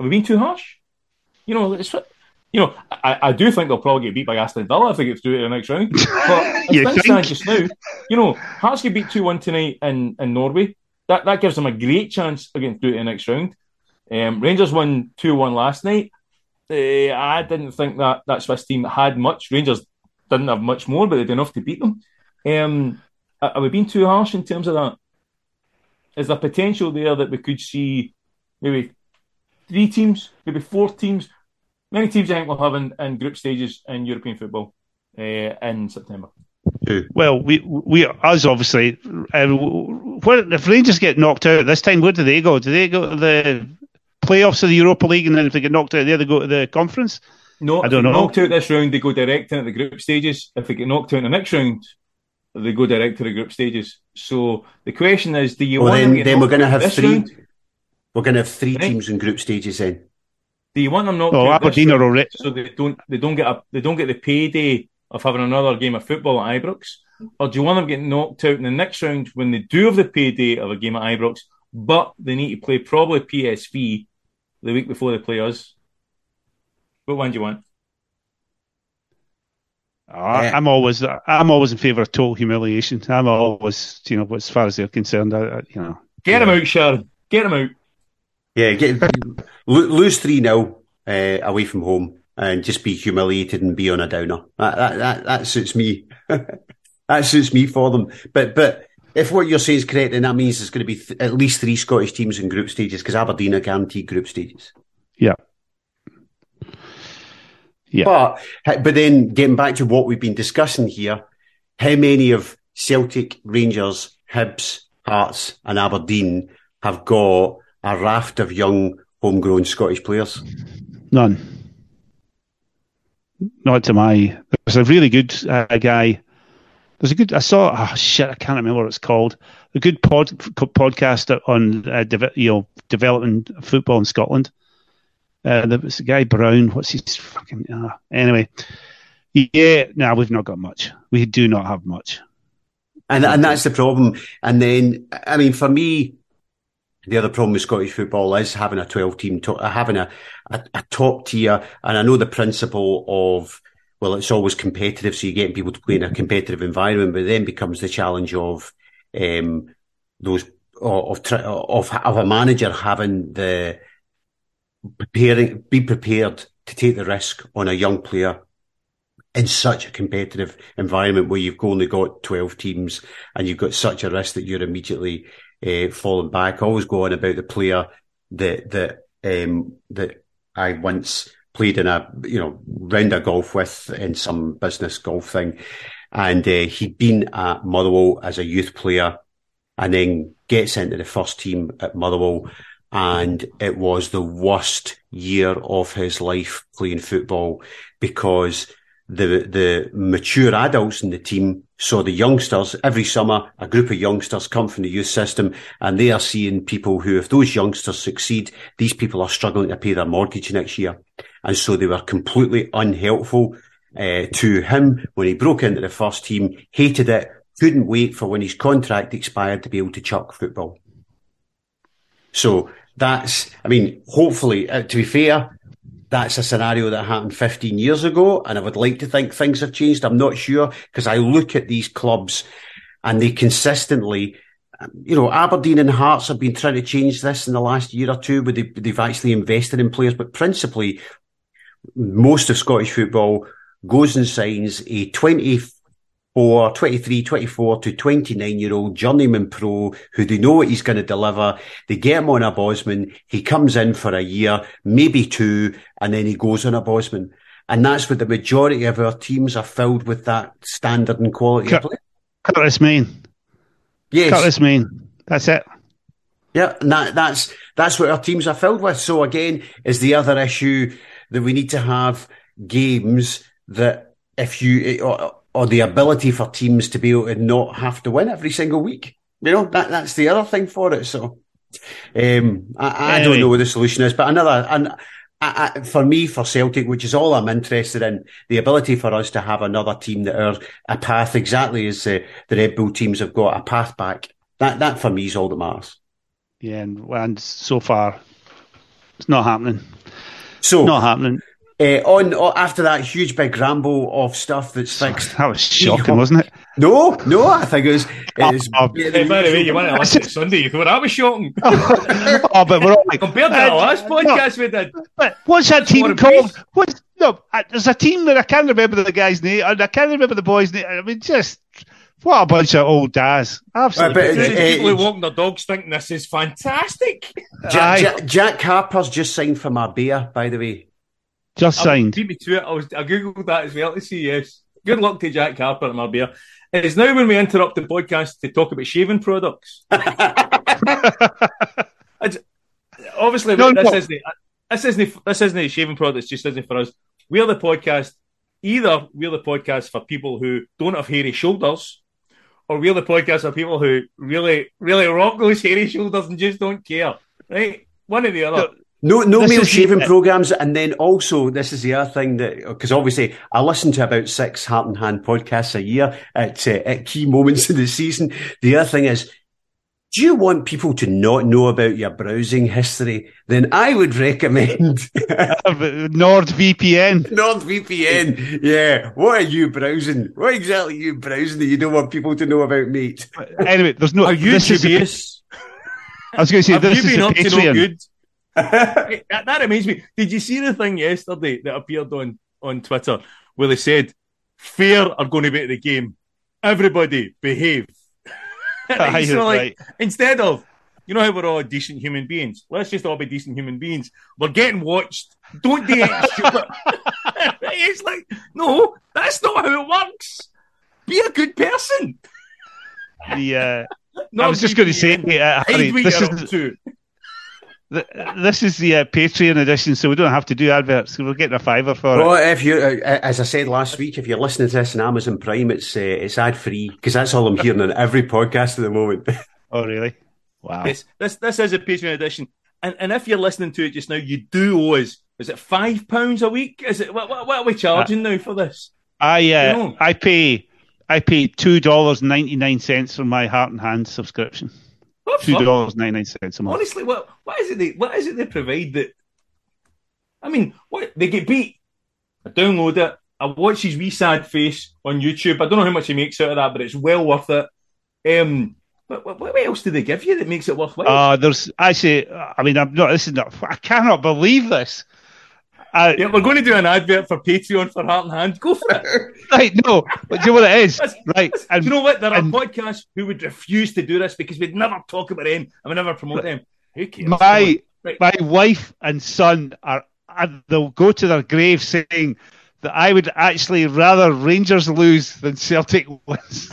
S3: I do think they'll probably get beat by Aston Villa if they get through to the next round. But as things stand just now, Hearts get beat 2-1 tonight in Norway. That gives them a great chance of getting through to the next round. Rangers won 2-1 last night. I didn't think that Swiss team had much. Rangers didn't have much more, but they did enough to beat them. Are we being too harsh in terms of that? Is there potential there that we could see maybe 3 teams, maybe 4 teams? Many teams I think we'll have in group stages in European football in September.
S2: Well, we obviously. If Rangers get knocked out this time, where do they go? Do they go to the playoffs of the Europa League, and then if they get knocked out there, they go to the conference?
S3: No, I don't know. If they get knocked out this round, they go direct into the group stages. If they get knocked out in the next round, they go direct to the group stages. So the question is, do you want them to get knocked out this round?
S1: We're going to have 3 teams in group stages then.
S3: Do you want them knocked out Aberdeen this round, so they don't get the payday of having another game of football at Ibrox, or do you want them getting knocked out in the next round when they do have the payday of a game at Ibrox, but they need to play probably PSV the week before they play us? What one do you want?
S2: I'm always in favour of total humiliation. I'm always, as far as they're concerned,
S3: Get them out, Sharon. Get them out.
S1: Yeah, lose 3-0 away from home and just be humiliated and be on a downer. That suits me. That suits me for them. But if what you're saying is correct, then that means there's going to be at least 3 Scottish teams in group stages because Aberdeen are guaranteed group stages.
S2: Yeah.
S1: Yeah. But then getting back to what we've been discussing here, how many of Celtic, Rangers, Hibs, Hearts and Aberdeen have got a raft of young homegrown Scottish players?
S2: None. Not to my... There's a really good guy. There's a good... I can't remember what it's called. A good podcast on developing football in Scotland. There was a guy Brown. What's his fucking... anyway. Yeah, no, we've not got much. We do not have much.
S1: And that's the problem. And then, I mean, for me, The other problem with Scottish football is having a 12-team, having a top tier. And I know the principle of, well, it's always competitive, so you're getting people to play in a competitive environment, but then becomes the challenge of those of a manager having be prepared to take the risk on a young player in such a competitive environment where you've only got 12 teams and you've got such a risk that you're immediately falling back. I always go on about the player that I once played in a round of golf with in some business golf thing, and he'd been at Motherwell as a youth player, and then gets into the first team at Motherwell, and it was the worst year of his life playing football because the mature adults in the team saw the youngsters every summer. A group of youngsters come from the youth system, and they are seeing people who, if those youngsters succeed, these people are struggling to pay their mortgage next year. And so they were completely unhelpful to him when he broke into the first team, hated it, couldn't wait for when his contract expired to be able to chuck football. So hopefully, to be fair, that's a scenario that happened 15 years ago, and I would like to think things have changed. I'm not sure, because I look at these clubs and they consistently, Aberdeen and Hearts have been trying to change this in the last year or two, where they've actually invested in players, but principally, most of Scottish football goes and signs a 23, 24 to 29-year-old journeyman pro who they know what he's going to deliver. They get him on a Bosman. He comes in for a year, maybe two, and then he goes on a Bosman. And that's what the majority of our teams are filled with, that standard and quality of play.
S2: Curtis Main.
S1: Yes.
S2: Curtis Main. That's it.
S1: Yeah, and that's what our teams are filled with. So again, is the other issue that we need to have games that or the ability for teams to be able to not have to win every single week. That's the other thing for it. So, I don't know what the solution is, but for me, for Celtic, which is all I'm interested in, the ability for us to have another team that are a path, exactly as the Red Bull teams have got a path back. That for me is all that matters.
S2: Yeah, and so far, it's not happening.
S1: So,
S2: not happening.
S1: After that huge big ramble of stuff that's fixed.
S2: That was shocking, wasn't it?
S1: No, I think it was.
S3: By the way, you want to listen to Sunday? You thought that was shocking.
S2: But we're all like,
S3: compared to the last podcast we did.
S2: But what's that team called? There's a team that I can't remember the guy's name, and I can't remember the boy's name. I mean, just what a bunch of old dads. Absolutely.
S3: People who walking their dogs thinking this is fantastic.
S1: Jack Harper's just signed for Marbella, by the way.
S2: Just signed.
S3: Beat me to it. I googled that as well to see. Yes, good luck to Jack Harper at Marbella. It is now when we interrupt the podcast to talk about shaving products. Obviously, this isn't shaving products. Just isn't for us. We're the podcast. Either we're the podcast for people who don't have hairy shoulders, or we're the podcast for people who really, really rock those hairy shoulders and just don't care. Right? One or the other.
S1: No male shaving programs, and then also this is the other thing that, because obviously I listen to about 6 Heart and Hand podcasts a year at key moments in the season. The other thing is, do you want people to not know about your browsing history? Then I would recommend
S2: NordVPN.
S1: NordVPN, yeah. What are you browsing? What exactly are you browsing that you don't want people to know about, mate?
S2: Anyway, there's no.
S3: Are you dubious?
S2: I was going to say,
S3: have
S2: this
S3: you
S2: is
S3: been
S2: a
S3: up
S2: Patreon.
S3: to no good? That reminds me. Did you see the thing yesterday that appeared on Twitter where they said fair are going to be at the game? Everybody behave.
S2: Right.
S3: Instead of, how we're all decent human beings, let's just all be decent human beings. We're getting watched. Don't do anything stupid. It's like, no, that's not how it works. Be a good person.
S2: I was just going to say, Harry, this is the Patreon edition, so we don't have to do adverts. We're getting a $5 for it.
S1: Well, if you, as I said last week, if you're listening to this on Amazon Prime, it's ad free, because that's all I'm hearing on every podcast at the moment.
S2: Oh, really? Wow.
S3: This is a Patreon edition, and if you're listening to it just now, you do owe us. Is it £5 a week? Is it what are we charging now for this?
S2: I pay $2.99 for my Heart and Hand subscription. $2.99 a month.
S3: Honestly, what is it they provide that? I mean, what they get beat. I download it. I watch his wee sad face on YouTube. I don't know how much he makes out of that, but it's well worth it. What else do they give you that makes it worthwhile?
S2: There's actually. I mean, I'm not. This is not. I cannot believe this.
S3: Yeah, we're going to do an advert for Patreon for Heart and Hand. Go for it.
S2: Right, no. But do you know what it is? Right.
S3: Do you know what? There are podcasts who would refuse to do this because we'd never talk about them and we never promote them. Who cares?
S2: My wife and son they'll go to their grave saying that I would actually rather Rangers lose than Celtic wins.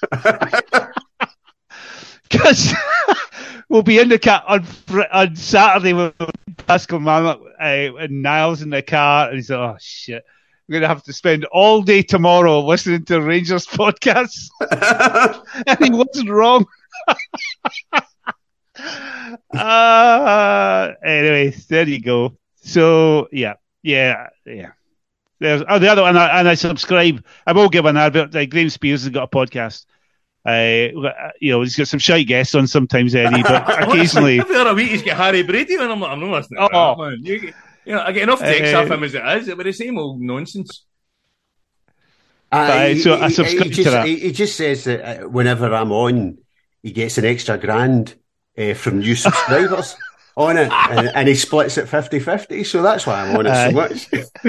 S2: Because we'll be in the car on Saturday with Pascal Mann and Niles in the car, and he's like, "Oh shit, I'm going to have to spend all day tomorrow listening to Rangers podcasts." And he wasn't wrong. Anyway, there you go. So yeah. There's the other one, and I subscribe. I will give an advert. Graham Spears has got a podcast. He's got some shy guests on sometimes, Eddie, but occasionally.
S3: Every other week he's got Harry Brady, and I'm not listening to that, man. I get enough texts off him as it is. It was the same old nonsense.
S2: So I subscribe to that.
S1: He just says that whenever I'm on, he gets an extra grand from new subscribers on it, and he splits it 50-50, so that's why I'm on it so much.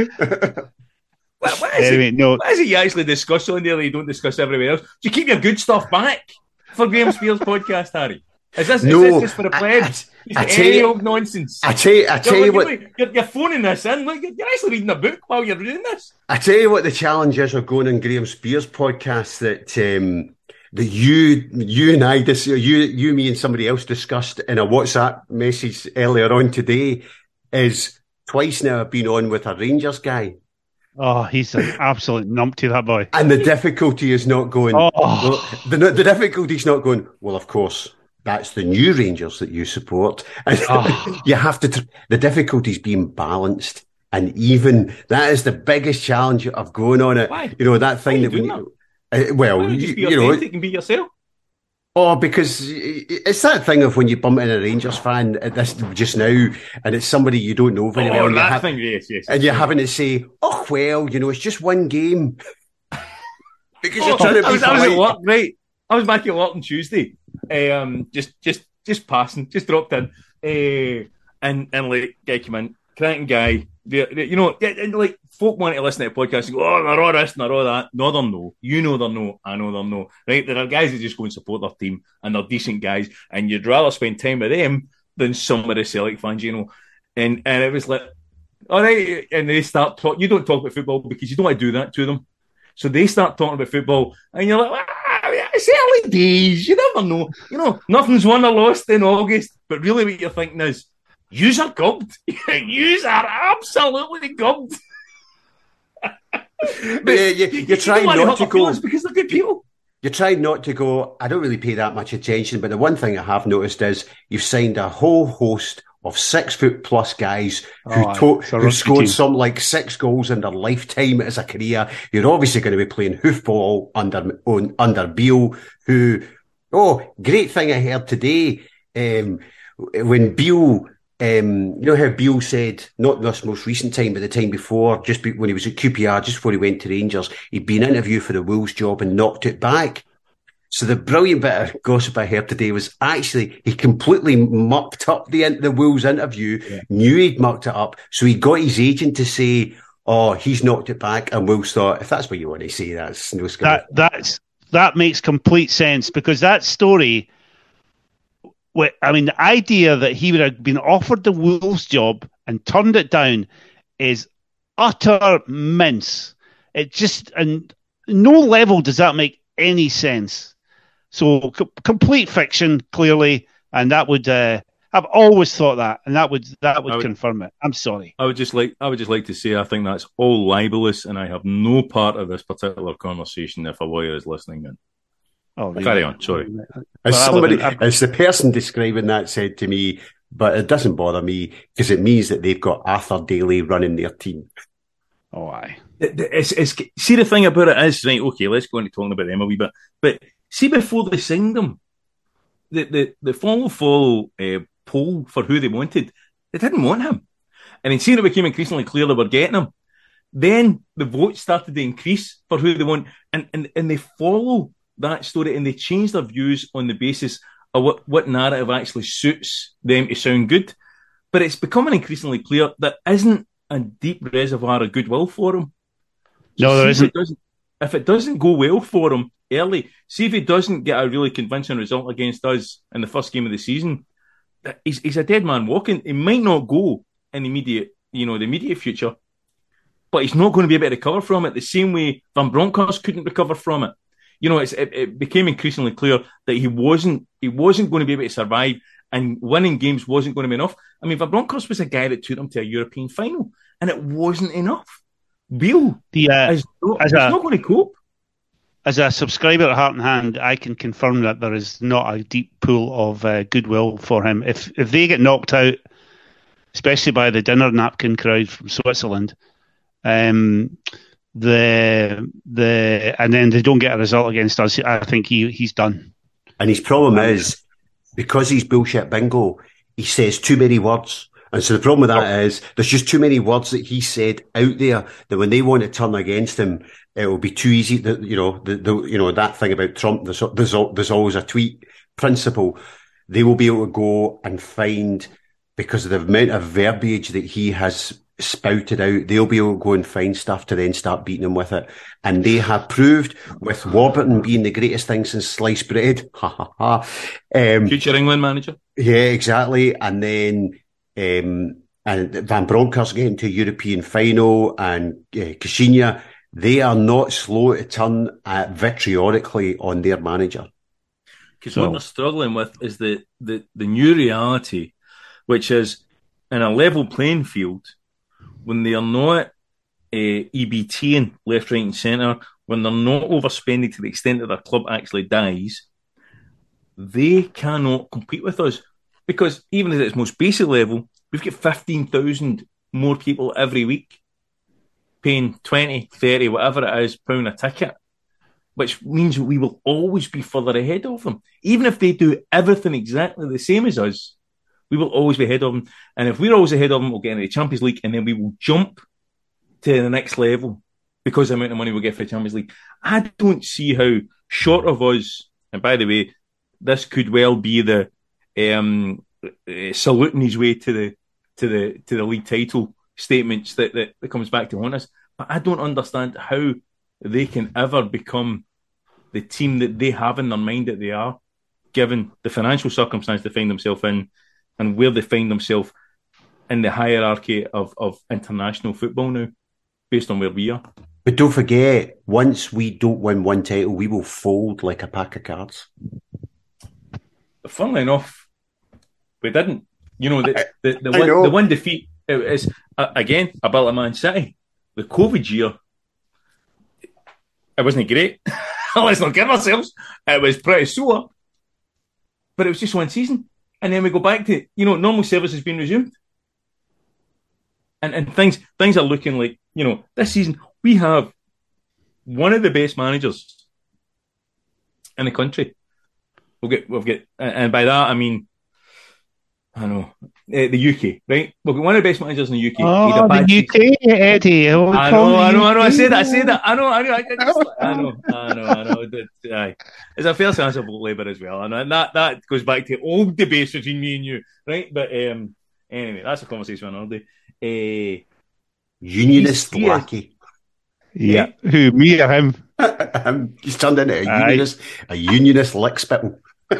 S3: What is it you actually discuss on there that you don't discuss everywhere else? Do you keep your good stuff back for Graham Spears' podcast, Harry? Is this just for the plebs? Any old nonsense?
S1: I tell you what,
S3: you're phoning this in. Look, you're actually reading a book while you're doing this.
S1: I tell you what, the challenge is of going on Graham Spears' podcast that you and I, you, me, and somebody else discussed in a WhatsApp message earlier on today. Is twice now I've been on with a Rangers guy.
S2: Oh, he's an absolute numpty, that boy.
S1: And the difficulty is not going. Well, the difficulty is not going. Well, of course, that's the new Rangers that you support, and you have to. The difficulty is being balanced and even. That is the biggest challenge of going on it.
S3: Why?
S1: That thing that we.
S3: You can be yourself.
S1: Oh, because it's that thing of when you bump in a Rangers fan at this just now, and it's somebody you don't know very well.
S3: Yes.
S1: And you're having to say, "Oh well, it's just one game." Because you're trying to be
S3: I was at work, right? I was back at work on Tuesday. Just passing, just dropped in, and like guy came in, cracking guy. And like folk want to listen to the podcast and go, "Oh, they're all this and they're all that." No, they're no. You know they're no. I know they're no. Right? There are guys that just go and support their team, and they're decent guys, and you'd rather spend time with them than some of the Celtic fans, And it was like, all right, and they start talking. You don't talk about football because you don't want to do that to them. So they start talking about football, and you're like, it's early days. You never know. Nothing's won or lost in August. But really, what you're thinking is, yous are gubbed. Yous are absolutely gubbed.
S1: You're trying not to go
S3: because they're good people.
S1: You're trying not to go. I don't really pay that much attention, but the one thing I have noticed is you've signed a whole host of 6-foot+ guys who scored something like 6 goals in their lifetime as a career. You're obviously going to be playing hoofball under Beale. Great thing I heard today when Beale. How Beale said, not this most recent time, but the time before, when he was at QPR, just before he went to Rangers, he'd been interviewed for the Wolves job and knocked it back. So the brilliant bit of gossip I heard today was actually he completely mucked up the Wolves interview, knew he'd mucked it up, so he got his agent to say, "Oh, he's knocked it back," and Wolves thought, if that's what you want to say, that's no skill.
S2: That makes complete sense, because that story. The idea that he would have been offered the Wolves job and turned it down is utter mince. It just, and no level does that make any sense. So complete fiction, clearly, and that would. I've always thought that, and that would confirm it. I'm sorry.
S3: I would just like to say I think that's all libelous, and I have no part of this particular conversation if a lawyer is listening in. Oh, carry on. Sorry.
S1: As the person describing that said to me, but it doesn't bother me because it means that they've got Arthur Daly running their team.
S2: Oh, aye.
S3: See, the thing about it is, right, okay, let's go into talking about them a wee bit. But see, before they signed them, the follow poll for who they wanted, they didn't want him. And then seeing it became increasingly clear they were getting him, then the votes started to increase for who they want. And they follow that story and they change their views on the basis of what narrative actually suits them to sound good. But it's becoming increasingly clear there isn't a deep reservoir of goodwill for him. So
S2: no, there isn't.
S3: If it doesn't go well for him early, see if he doesn't get a really convincing result against us in the first game of the season, he's a dead man walking. He might not go in the immediate future, but he's not going to be able to recover from it the same way Van Bronckhorst couldn't recover from it. It became increasingly clear that he wasn't going to be able to survive, and winning games wasn't going to be enough. I mean, Van Bronckhorst was a guy that took them to a European final, and it wasn't enough. Beale is not going to cope.
S2: As a subscriber at Heart and Hand, I can confirm that there is not a deep pool of goodwill for him. If they get knocked out, especially by the dinner napkin crowd from Switzerland, and then they don't get a result against us, I think he's done. And
S1: his problem is, because he's bullshit bingo, he says too many words. And so the problem with that is there's just too many words that he said out there that when they want to turn against him, it will be too easy. That that thing about Trump. There's always a tweet principle. They will be able to go and find, because of the amount of verbiage that he has spouted out, they'll be able to go and find stuff to then start beating him with it. And they have proved, with Warburton being the greatest thing since sliced bread.
S3: Future England manager.
S1: Yeah, exactly. And then. And Van Bronckhorst getting to a European final, and Caixinha, they are not slow to turn vitriolically on their manager.
S3: Because what they're struggling with is the new reality, which is in a level playing field, when they are not EBTing left, right and centre, when they're not overspending to the extent that their club actually dies, they cannot compete with us. Because even at its most basic level, we've got 15,000 more people every week paying 20, 30, whatever it is, pound a ticket, which means we will always be further ahead of them. Even if they do everything exactly the same as us, we will always be ahead of them. And if we're always ahead of them, we'll get into the Champions League, and then we will jump to the next level because of the amount of money we'll get for the Champions League. I don't see how, short of us, and by the way, this could well be the saluting his way to the league title statements that comes back to haunt us. But I don't understand how they can ever become the team that they have in their mind that they are, given the financial circumstance they find themselves in and where they find themselves in the hierarchy of international football now, based on where we are.
S1: But don't forget, once we don't win one title, we will fold like a pack of cards.
S3: But funnily enough, we didn't. The one defeat is again about Man City. The COVID year, it wasn't great. Let's not kid ourselves. It was pretty sore, but it was just one season, and then we go back to normal service has been resumed, and things are looking like this season we have one of the best managers in the country. We've got, and by that I mean. I know. The UK, right? We've got one of the best managers in the UK.
S2: Oh, the UK, Eddie.
S3: I know. I say that. I know. It's a fair sensible Labour as well. And that goes back to old debates between me and you, right? But anyway, that's a conversation for another day.
S1: Unionist lackey.
S2: Yeah. Who, me or him?
S1: He's turned into a unionist lick spittle.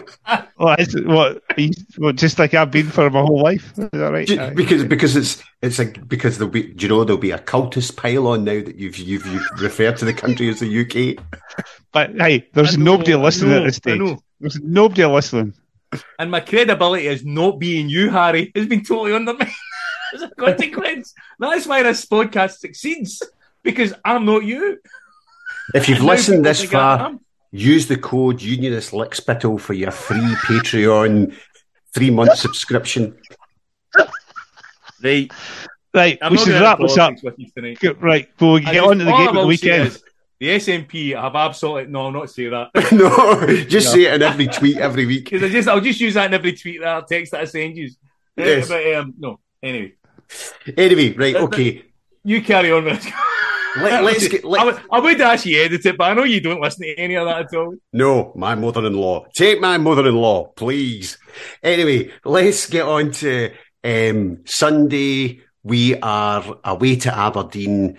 S2: Just like I've been for my whole life. Is that right?
S1: Because there'll be a cultist pylon now that you've referred to the country as the UK.
S2: But hey, there's nobody listening at this stage. There's nobody listening.
S3: And my credibility as not being you, Harry, has been totally undermined as a consequence. That's why this podcast succeeds, because I'm not you.
S1: If you've listened this far, use the code Unionist Lickspittle for your free Patreon 3-month subscription.
S2: Right. We should wrap this up. Right, we'll get on to the game of the weekend.
S3: The SNP have absolutely no, not say that.
S1: No, just say it in every tweet every week.
S3: Because I'll just use that in every tweet that I'll text that I send you.
S1: Yes.
S3: But no, anyway.
S1: Anyway, right, okay.
S3: You carry on with it.
S1: Let's get.
S3: I would actually edit it, but I know you don't listen to any of that at all.
S1: No, my mother-in-law. Take my mother-in-law, please. Anyway, let's get on to Sunday. We are away to Aberdeen.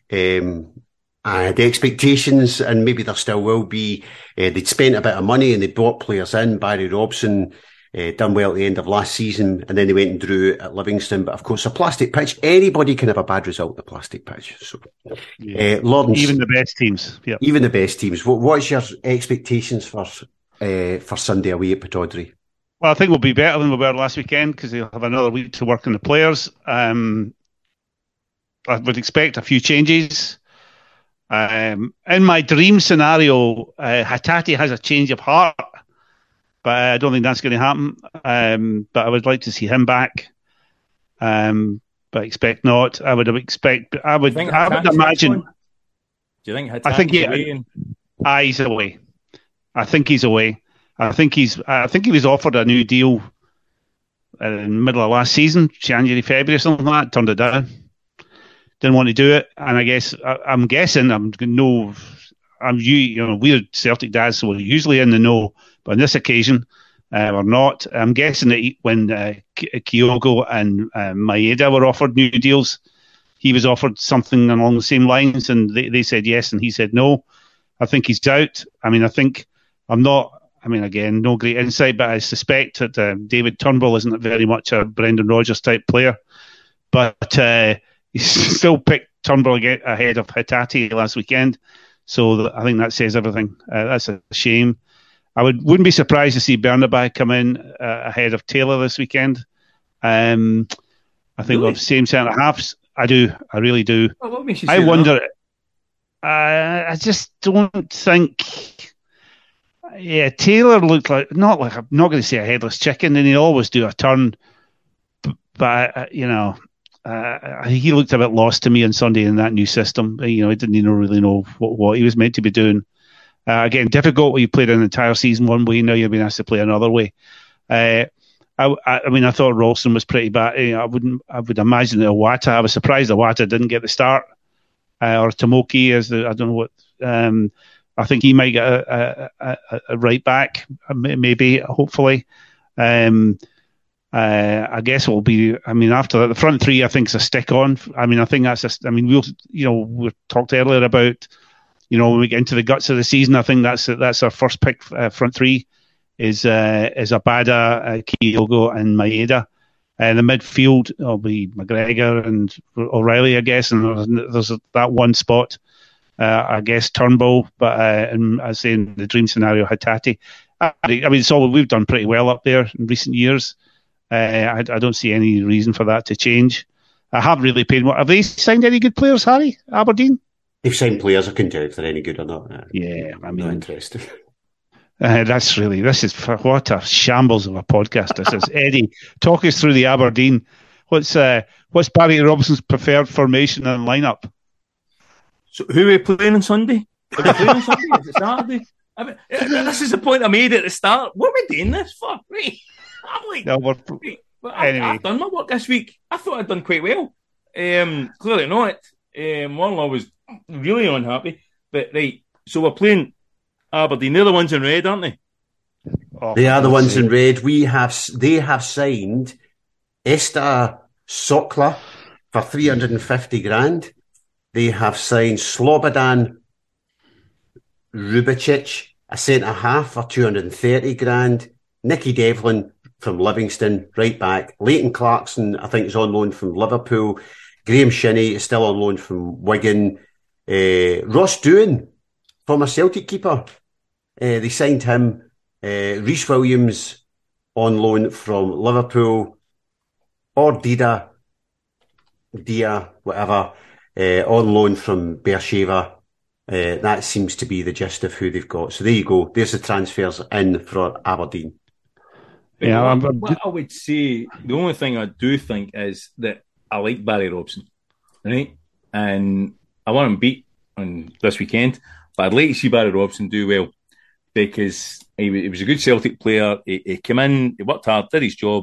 S1: The expectations, and maybe there still will be, they'd spent a bit of money and they brought players in. Barry Robson done well at the end of last season, and then they went and drew at Livingston. But of course, a plastic pitch, anybody can have a bad result at a plastic pitch. So, Lawrence,
S2: even the best teams. Yeah,
S1: even the best teams. What's your expectations for Sunday away at Pittodrie?
S2: Well, I think we'll be better than we were last weekend because they'll have another week to work on the players. I would expect a few changes. In my dream scenario, Hatate has a change of heart, but I don't think that's going to happen. But I would like to see him back. But expect not. I would imagine.
S3: Do you think Hatate's away?
S2: He's away. I think he's away. I think he was offered a new deal in the middle of last season, January, February, or something like that. Turned it down. Didn't want to do it, and I guess I'm guessing we're Celtic dads, so we're usually in the know, but on this occasion we're not. I'm guessing that when Kyogo and Maeda were offered new deals, he was offered something along the same lines, and they said yes, and he said no. I think he's out. Again, no great insight, but I suspect that David Turnbull isn't very much a Brendan Rodgers type player, but he still picked Turnbull ahead of Hatate last weekend. So I think that says everything. That's a shame. I wouldn't be surprised to see Bernabei come in ahead of Taylor this weekend. I think we'll have the same centre halves. I do. I really do.
S3: Well, what makes you
S2: I wonder. I just don't think. Yeah, Taylor looked I'm not going to say a headless chicken, and he always do a turn. But he looked a bit lost to me on Sunday in that new system. He didn't even really know what he was meant to be doing. Again, difficult when you played an entire season one way, now you're being asked to play another way. I thought Ralston was pretty bad. I would imagine that Iwata, I was surprised Iwata didn't get the start. Or Tomoki, I don't know what. I think he might get a right back, maybe, hopefully. I guess it will be. After that, the front three, I think, is a stick on. I think that's. We talked earlier about, when we get into the guts of the season, I think that's our first pick. Front three is Abada, Kyogo, and Maeda. The midfield will be McGregor and O'Reilly, I guess, and there's that one spot. I guess Turnbull, but I say in the dream scenario, Hatate. It's all we've done pretty well up there in recent years. I don't see any reason for that to change. I haven't really paid more. Have they signed any good players, Harry? Aberdeen?
S1: They've signed players. I couldn't tell if they're any good or not.
S2: Yeah,
S1: not interested.
S2: This is what a shambles of a podcast this is. Eddie, talk us through the Aberdeen. What's Barry Robson's preferred formation and lineup?
S3: So who are we playing on Sunday? Are we playing on Sunday? Is it Saturday? This is the point I made at the start. What are we doing this for? Right. I'm like, anyway. I've done my work this week. I thought I'd done quite well. Clearly not. Warnlaw was really unhappy. But right, so we're playing Aberdeen. They're the ones in red, aren't they?
S1: They are the ones in red. They have signed Esta Sokla for 350 grand. They have signed Slobodan Rubicic, a centre half, for 230 grand. Nicky Devlin from Livingston, right back. Leighton Clarkson, I think, is on loan from Liverpool. Graham Shinney is still on loan from Wigan. Ross Doohan, former Celtic keeper, they signed him. Rhys Williams on loan from Liverpool. Or Dia, whatever, on loan from Beersheva. That seems to be the gist of who they've got. So there you go. There's the transfers in for Aberdeen.
S3: Yeah, what I would say, the only thing I do think is that I like Barry Robson, right? And I want him beat on this weekend. But I'd like to see Barry Robson do well because he was a good Celtic player. He came in, he worked hard, did his job,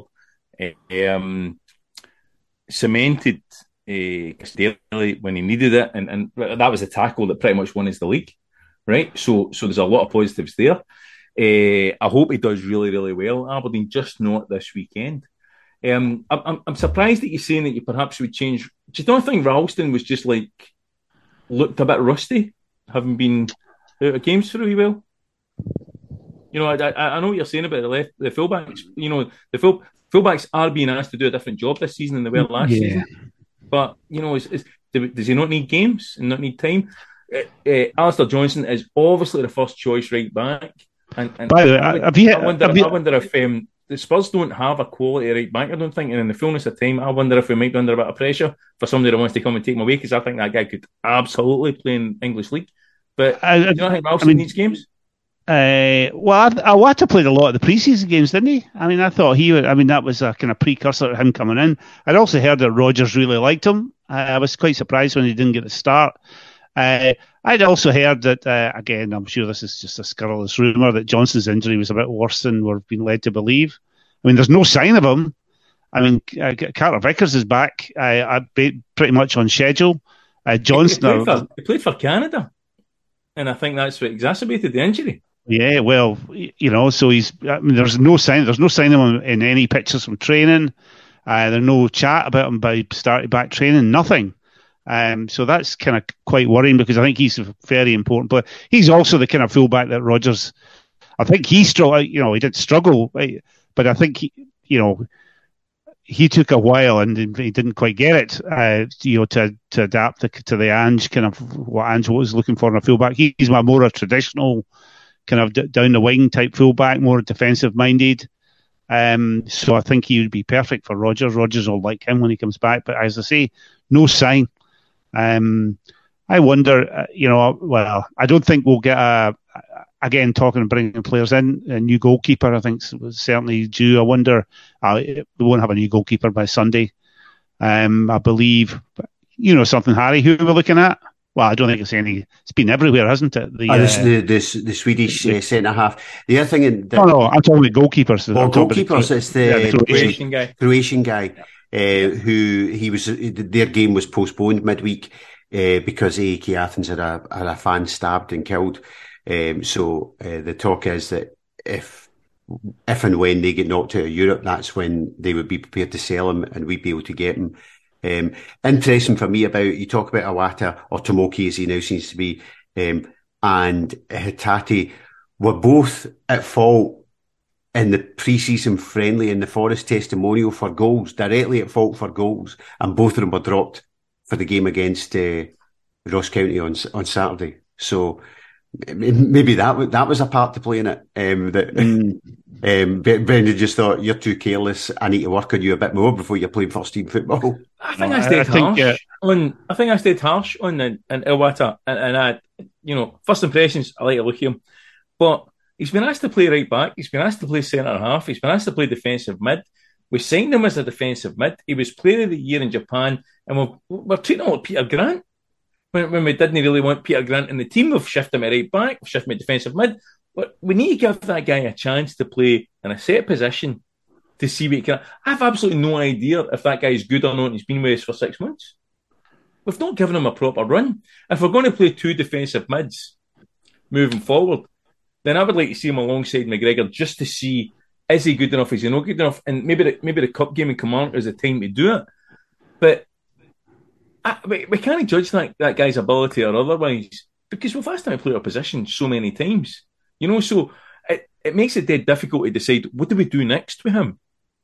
S3: cemented Daly when he needed it, and that was a tackle that pretty much won us the league, right? So there's a lot of positives there. I hope he does really, really well. Aberdeen just not this weekend. I'm surprised that you're saying that you perhaps would change. Do you not think Ralston was just like looked a bit rusty, having been out of games for a wee while? You know, I know what you're saying about the fullbacks. You know, the fullbacks are being asked to do a different job this season than they were last season. But, you know, does he not need games and not need time? Alistair Johnston is obviously the first choice right back. And
S2: by the way,
S3: I wonder if the Spurs don't have a quality right back, I don't think. And in the fullness of time, I wonder if we might be under a bit of pressure for somebody that wants to come and take him away, because I think that guy could absolutely play in English League. But do you not think Ralston needs games?
S2: Well, Iwata played a lot of the pre-season games, didn't he? I mean, I thought that was a kind of precursor to him coming in. I'd also heard that Rodgers really liked him. I was quite surprised when he didn't get the start. I'd also heard that, again, I'm sure this is just a scurrilous rumour, that Johnson's injury was a bit worse than we're being led to believe. I mean, there's no sign of him. I mean, Carter Vickers is back, pretty much on schedule. Johnston...
S3: He played for Canada, and I think that's what exacerbated the injury.
S2: Yeah, well, you know, so there's no sign of him in any pictures from training. There's no chat about him by starting back training, nothing. So that's kind of quite worrying, because I think he's very important. But he's also the kind of fullback that Rodgers, I think he struggled, you know, he did struggle, but I think he took a while and he didn't quite get it, to adapt to the Ange, kind of what Ange was looking for in a fullback. He's more a traditional kind of down the wing type fullback, more defensive minded. So I think he would be perfect for Rodgers. Rodgers will like him when he comes back. But as I say, no sign. I wonder, well, I don't think we'll get again, talking and bringing players in, a new goalkeeper, I think was certainly due. I wonder, we won't have a new goalkeeper by Sunday. I believe, something, Harry, who we're looking at? Well, I don't think it's been everywhere, hasn't it?
S1: The Swedish centre-half. The other thing...
S2: No, I'm talking about goalkeepers.
S1: Goalkeepers, it's the
S3: Croatian guy.
S1: Their game was postponed midweek because AEK Athens had a fan stabbed and killed. So the talk is that if and when they get knocked out of Europe, that's when they would be prepared to sell him and we'd be able to get him. Interesting for me you talk about Iwata, or Tomoki as he now seems to be, and Hatate were both at fault in the pre-season friendly in the Forest testimonial for goals, directly at fault for goals, and both of them were dropped for the game against Ross County on Saturday. So maybe that was a part to play in it. Brendan just thought, you're too careless, I need to work on you a bit more before you're playing first team football.
S3: I think I stayed harsh on Iwata, and I, first impressions, I like to look at him, but he's been asked to play right back, he's been asked to play centre half, he's been asked to play defensive mid. We signed him as a defensive mid. He was Player of the Year in Japan, and we're treating him like Peter Grant. When we didn't really want Peter Grant in the team, we've shifted him at right back, we've shifted him at defensive mid. But we need to give that guy a chance to play in a set position to see what he can. I have absolutely no idea if that guy is good or not, and he's been with us for 6 months. We've not given him a proper run. If we're going to play two defensive mids moving forward, then I would like to see him alongside McGregor just to see, is he good enough, is he not good enough? And maybe the cup game in Kilmarnock is the time to do it. But we can't judge that guy's ability or otherwise, because we've asked him to play our position so many times. So it makes it dead difficult to decide, what do we do next with him?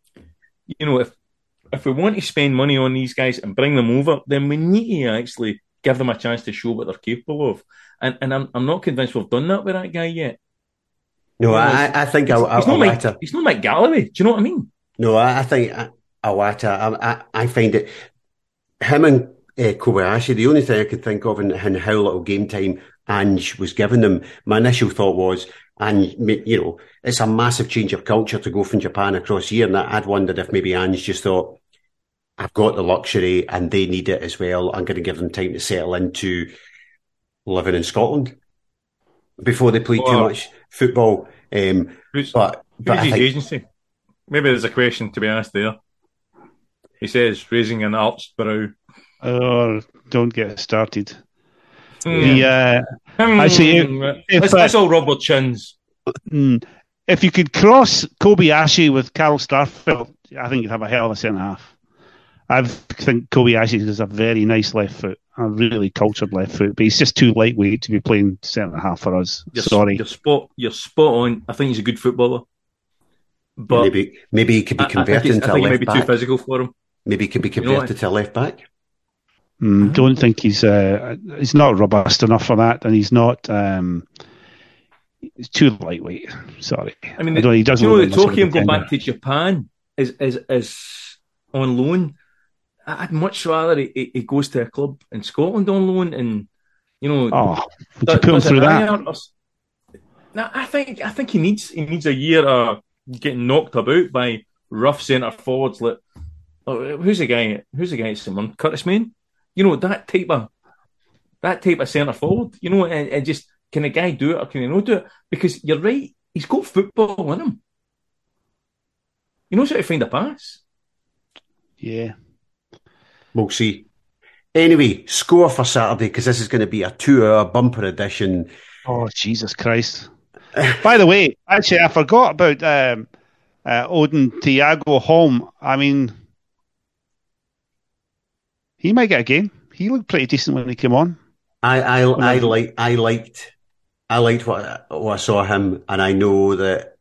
S3: If we want to spend money on these guys and bring them over, then we need to actually give them a chance to show what they're capable of. And I'm not convinced we've done that with that guy yet.
S1: No, I think
S3: he's not Mike Galloway. Do you know what I mean?
S1: No, I think Iwata, I find it, him and Kobayashi, the only thing I could think of in how little game time Ange was giving them, my initial thought was, and it's a massive change of culture to go from Japan across here, and I'd wondered if maybe Ange just thought, I've got the luxury and they need it as well, I'm going to give them time to settle into living in Scotland before they played too
S3: Or
S1: much football.
S3: who's,
S1: But
S3: who's
S1: I
S3: his
S1: think
S3: agency? Maybe there's a question, to be honest, there. He says, raising an arched brow.
S2: Oh, don't get started.
S3: Hmm.
S2: Actually,
S3: Let's all rub our chins.
S2: if you could cross Kobayashi with Carl Starfelt, I think you'd have a hell of a centre half. I think Kobayashi has a very nice left foot, a really cultured left foot, but he's just too lightweight to be playing centre half for us. Sorry,
S3: You're spot on. I think he's a good footballer, but
S1: maybe he could be converted into a
S3: he might
S1: left
S3: be
S1: back.
S3: too physical for him.
S1: Maybe he could be converted to a left back.
S2: Don't think he's not robust enough for that, and he's not. He's too lightweight. Sorry,
S3: I mean,
S2: he doesn't.
S3: The talk of him going back to Japan is on loan. I'd much rather he goes to a club in Scotland on loan, and
S2: would you put him through that?
S3: No, I think he needs a year of getting knocked about by rough centre forwards. Like, who's the guy? At someone? Curtis Main. That type of centre forward. And just can a guy do it or can he not do it? Because you're right, he's got football in him. He knows how to find a pass.
S2: Yeah.
S1: We'll see. Anyway, score for Saturday, because this is going to be a 2-hour bumper edition.
S2: Oh, Jesus Christ. By the way, actually, I forgot about Odin Thiago Holm. I mean, he might get a game. He looked pretty decent when he came on.
S1: I liked what I saw him, and I know that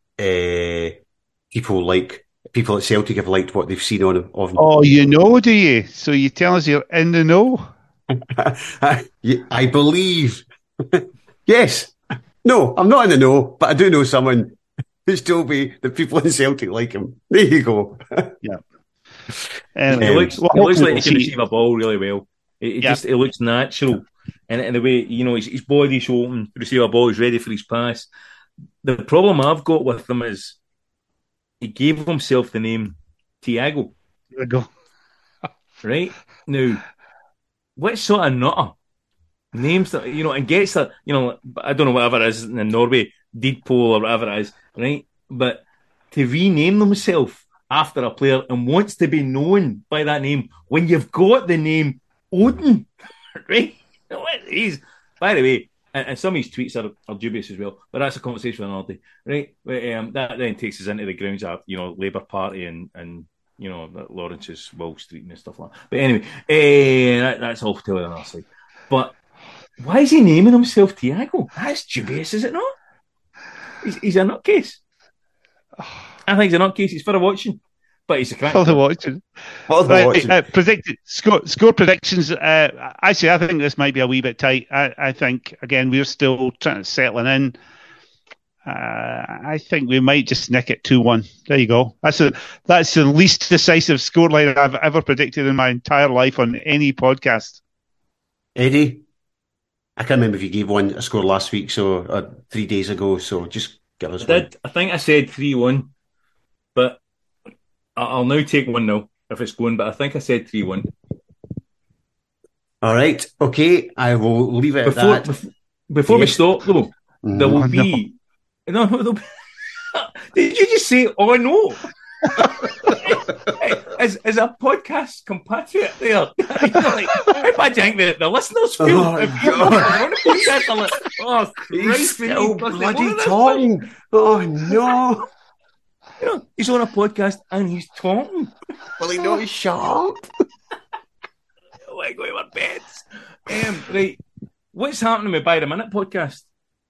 S1: people at Celtic have liked what they've seen of him.
S2: Oh, do you? So you tell us you're in the know?
S1: I believe. Yes. No, I'm not in the know, but I do know someone who's told me that people in Celtic like him. There you go.
S2: Yeah.
S3: He looks like he can receive a ball really well. He looks natural. And the way, his body's open to receive a ball, he's ready for his pass. The problem I've got with him is he gave himself the name Thiago.
S2: There we go.
S3: Right? Now, what sort of nutter names that, and gets that, I don't know, whatever it is in Norway, Deedpool or whatever it is, right? But to rename himself after a player and wants to be known by that name when you've got the name Odin, right? By the way, and some of his tweets are dubious as well, but that's a conversation for another day, right? But, that then takes us into the grounds of, Labour Party and Lawrence's Wall Street and stuff like that. But anyway, that's off to another side. But why is he naming himself Thiago? That's dubious, is it not? He's a nutcase. I think he's a nutcase. He's for a watching. But he's a crack.
S2: For the watching. Predicted score predictions. Actually, I think this might be a wee bit tight. I think, again, we're still trying to settling in. I think we might just nick it 2-1. There you go. That's the least decisive scoreline I've ever predicted in my entire life on any podcast.
S1: Eddie, I can't remember if you gave a score last week, or 3 days ago. So just give us one.
S3: I think I said 3-1, but I'll now take 1-0 if it's going. But I think I said 3-1.
S1: All right. Okay. I will leave it at that.
S3: Before we stop, though, there will be. No, did you just say, oh no? As a podcast compatriot there, how bad do you think the listeners feel?
S1: Oh, God.
S3: Oh, Christ,
S1: still bloody talking. Oh, no.
S3: He's on a podcast and he's talking.
S1: Well, he knows shut up.
S3: Like, go to our beds. Right. What's happening with By the Minute podcast?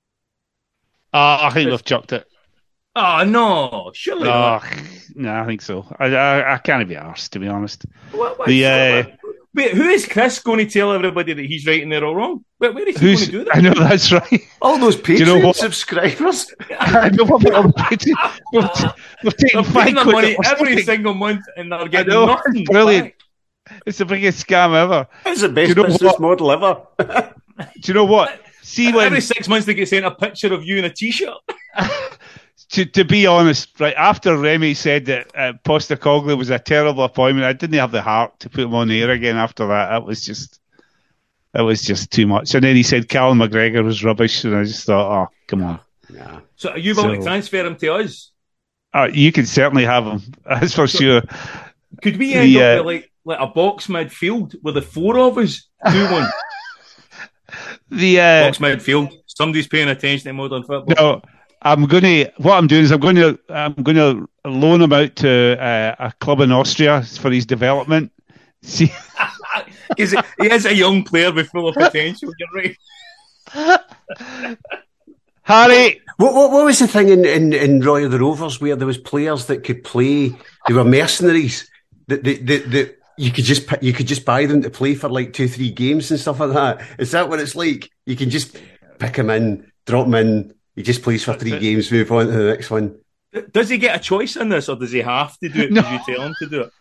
S2: I think we've chucked it.
S3: Oh, no. Surely not.
S2: No, I think so. I can't be arsed, to be honest.
S3: Wait, who is Chris going to tell everybody that he's right and they're all wrong? Where is he going to do that?
S2: I know, that's right.
S1: All those Patreon subscribers.
S2: I know what we've taken
S3: their money every single month and they're getting nothing.
S2: Brilliant. Back. It's the biggest scam ever.
S1: It's the best business model ever.
S2: Do you know what? See, when
S3: every 6 months they get sent a picture of you in a t-shirt.
S2: To be honest, right after Remy said that Postecoglou was a terrible appointment, I didn't have the heart to put him on the air again after that. That was just It was just too much. And then he said Callum McGregor was rubbish, and I just thought, oh, come on.
S1: Yeah.
S3: So are you willing to transfer him to us?
S2: You can certainly have him, that's for sure.
S3: Could we end up with like a box midfield with the four of us do one? Box midfield. Somebody's paying attention to modern football.
S2: No, I'm going to loan him out to a club in Austria for his development. See,
S3: because he is a young player with full of potential. You're right,
S2: Harry.
S1: What was the thing in Roy of the Rovers where there was players that could play? They were mercenaries. That you could just buy them to play for like 2-3 games and stuff like that. Is that what it's like? You can just pick him in, drop him in. He just plays for 3 games, move on to the next one.
S3: Does he get a choice in this, or does he have to do it because you tell him to do it?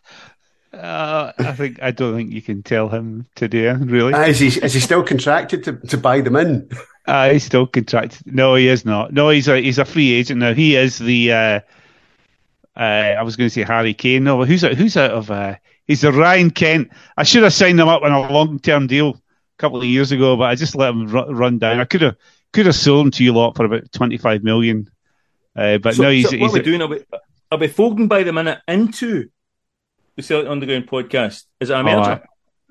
S2: I don't think you can tell him to do it, really.
S1: Is he still contracted to buy them in?
S2: He's still contracted. No, he is not. No, he's a free agent now. He is the. I was going to say Harry Kane. No, who's out of? He's the Ryan Kent. I should have signed him up on a long-term deal a couple of years ago, but I just let him run down. I could have sold him to you lot for about 25 million. But no, he's.
S3: What are we doing? Are we folding by the minute into the Celtic Underground podcast? Is it a merger?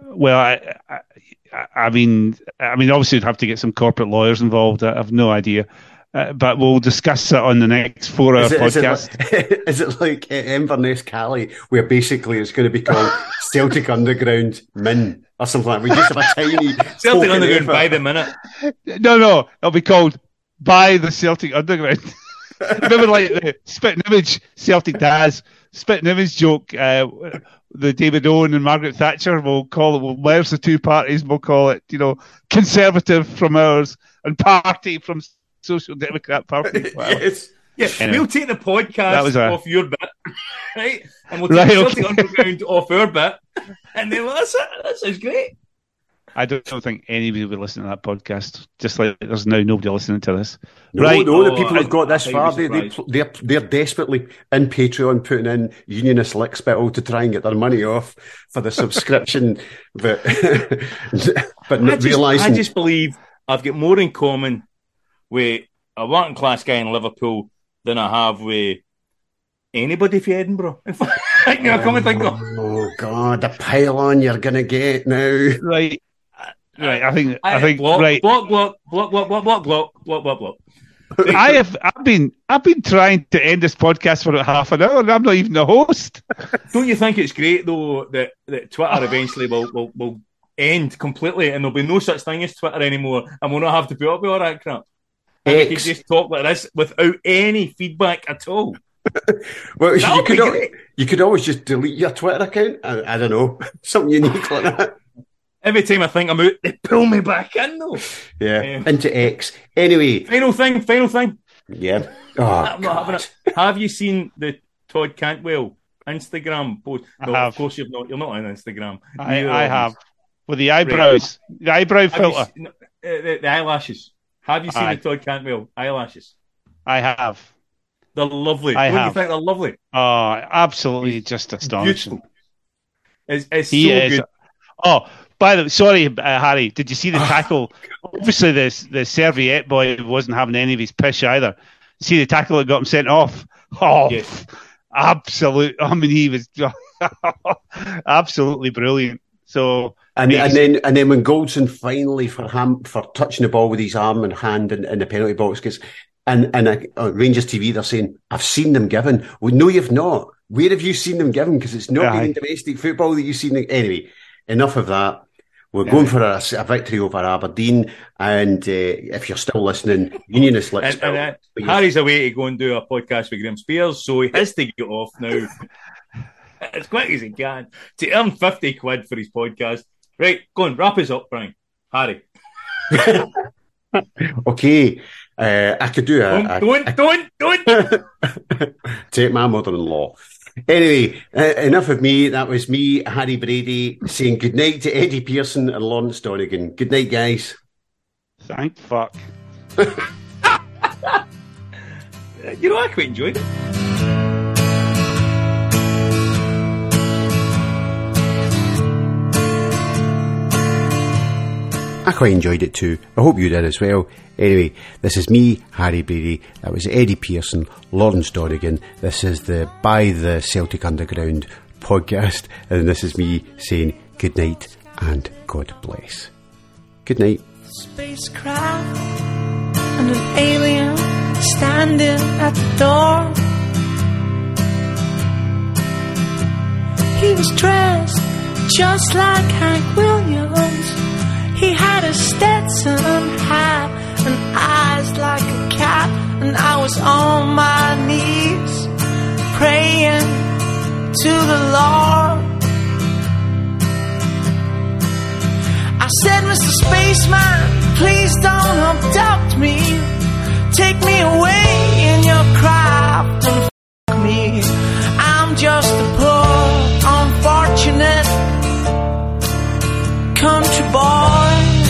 S1: I mean,
S2: obviously, we'd have to get some corporate lawyers involved. I have no idea. But we'll discuss it on the next 4-hour podcast.
S1: Is it like Inverness Cali, where basically it's going to be called Celtic Underground Min or something like that? We just have a tiny
S3: Celtic Underground by the minute.
S2: No, it'll be called By the Celtic Underground. Remember, like the spitting image Celtic Daz spitting image joke. The David Owen and Margaret Thatcher will call it. We'll merge the two parties. We'll call it, Conservative from ours and Party from Social Democrat Party.
S1: Yes.
S3: Yeah,
S1: Anyway.
S3: We'll take the podcast off your bit, right? And we'll take Celtic Underground off our bit, and then that's it. That sounds great.
S2: I don't think anybody will listen to that podcast. Just like there's now nobody listening to this.
S1: No, the people have got this far. They're desperately in Patreon putting in Unionist lickspittle to try and get their money off for the subscription, but not realising.
S3: I just believe I've got more in common with a working class guy in Liverpool than I have with anybody from Edinburgh. In fact, come and think of.
S1: Oh God, the pile-on you're gonna get now.
S2: Right. I think
S3: block,
S2: right.
S3: Block.
S2: I've been trying to end this podcast for about half an hour, and I'm not even the host.
S3: Don't you think it's great though that Twitter eventually will end completely, and there'll be no such thing as Twitter anymore, and we'll not have to put up with all that crap? And we can just talk like this without any feedback at all.
S1: Well, you could always just delete your Twitter account. I don't know, something unique like that.
S3: Every time I think I'm out, they pull me back in though.
S1: Yeah, into X. Anyway,
S3: final thing.
S1: Yeah. Oh,
S3: I'm not having it. Have you seen the Todd Cantwell Instagram post? No, of course you've not. You're not on Instagram.
S2: I have. With the eyebrows, the eyebrow filter,
S3: the eyelashes. Have you seen the Todd Cantwell eyelashes?
S2: I have.
S3: They're lovely.
S2: Don't
S3: you think they're lovely?
S2: Oh, absolutely, just astonishing.
S3: It's so good.
S2: Oh, by the way, sorry, Harry, did you see the tackle? Obviously, the Serviette boy wasn't having any of his pish either. See the tackle that got him sent off? Oh, yes. Absolute. I mean, he was absolutely brilliant. So,
S1: and then when Goldson finally for touching the ball with his arm and hand in the penalty box, because and Rangers TV they're saying, I've seen them given. Well, no, you've not. Where have you seen them given? Because it's not been in domestic football that you've seen them. Anyway, enough of that. We're going for a victory over Aberdeen, and if you're still listening, Unionist lickspittle.
S3: Harry's away to go and do a podcast with Graham Spears, so he has to get off now. As quick as he can to earn 50 quid for his podcast. Right, go on, wrap us up, Brian. Harry.
S1: Okay, I could do
S3: Don't.
S1: Take my mother-in-law. Anyway, enough of me. That was me, Harry Brady, saying good night to Eddie Pearson and Lawrence Donegan. Good night, guys.
S2: Thank fuck.
S3: I quite enjoyed it.
S1: I quite enjoyed it too. I hope you did as well. Anyway, this is me, Harry Brady. That was Eddie Pearson, Lawrence Donegan. This is the By the Celtic Underground podcast, and this is me saying good night and God bless. Good night.
S4: Spacecraft and an alien standing at the door. He was dressed just like Hank Williams. He had a Stetson hat and eyes like a cat. And I was on my knees praying to the Lord. I said, Mr. Spaceman, please don't abduct me. Take me away in your craft and fuck me. I'm just a poor, unfortunate country boy.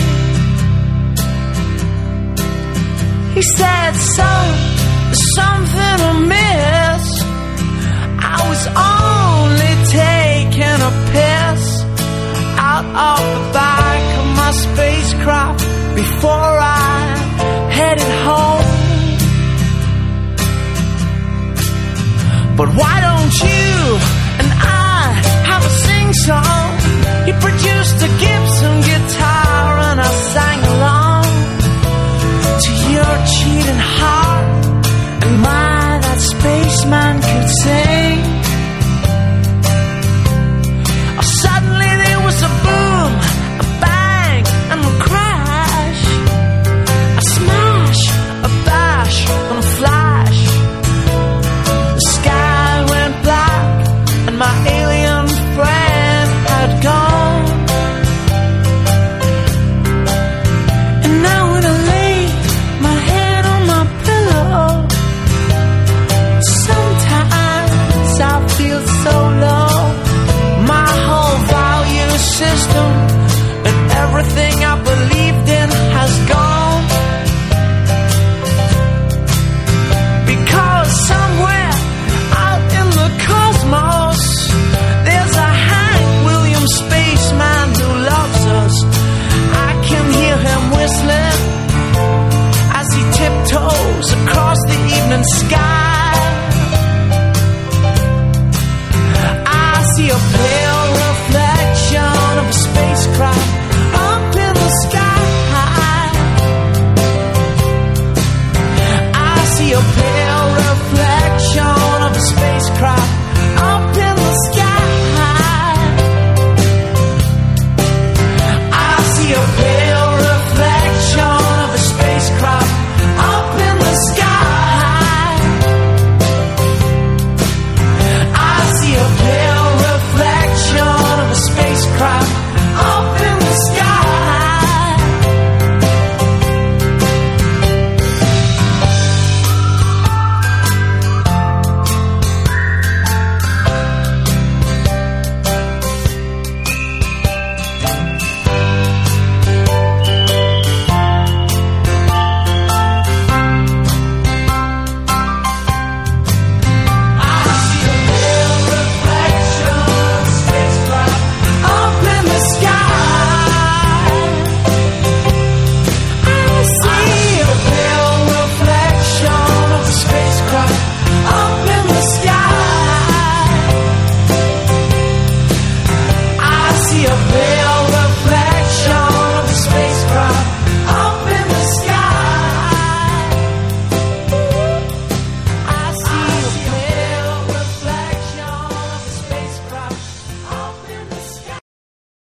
S4: He said, son, there's something amiss. I was only taking a piss out of the back of my spacecraft before I headed home. But why don't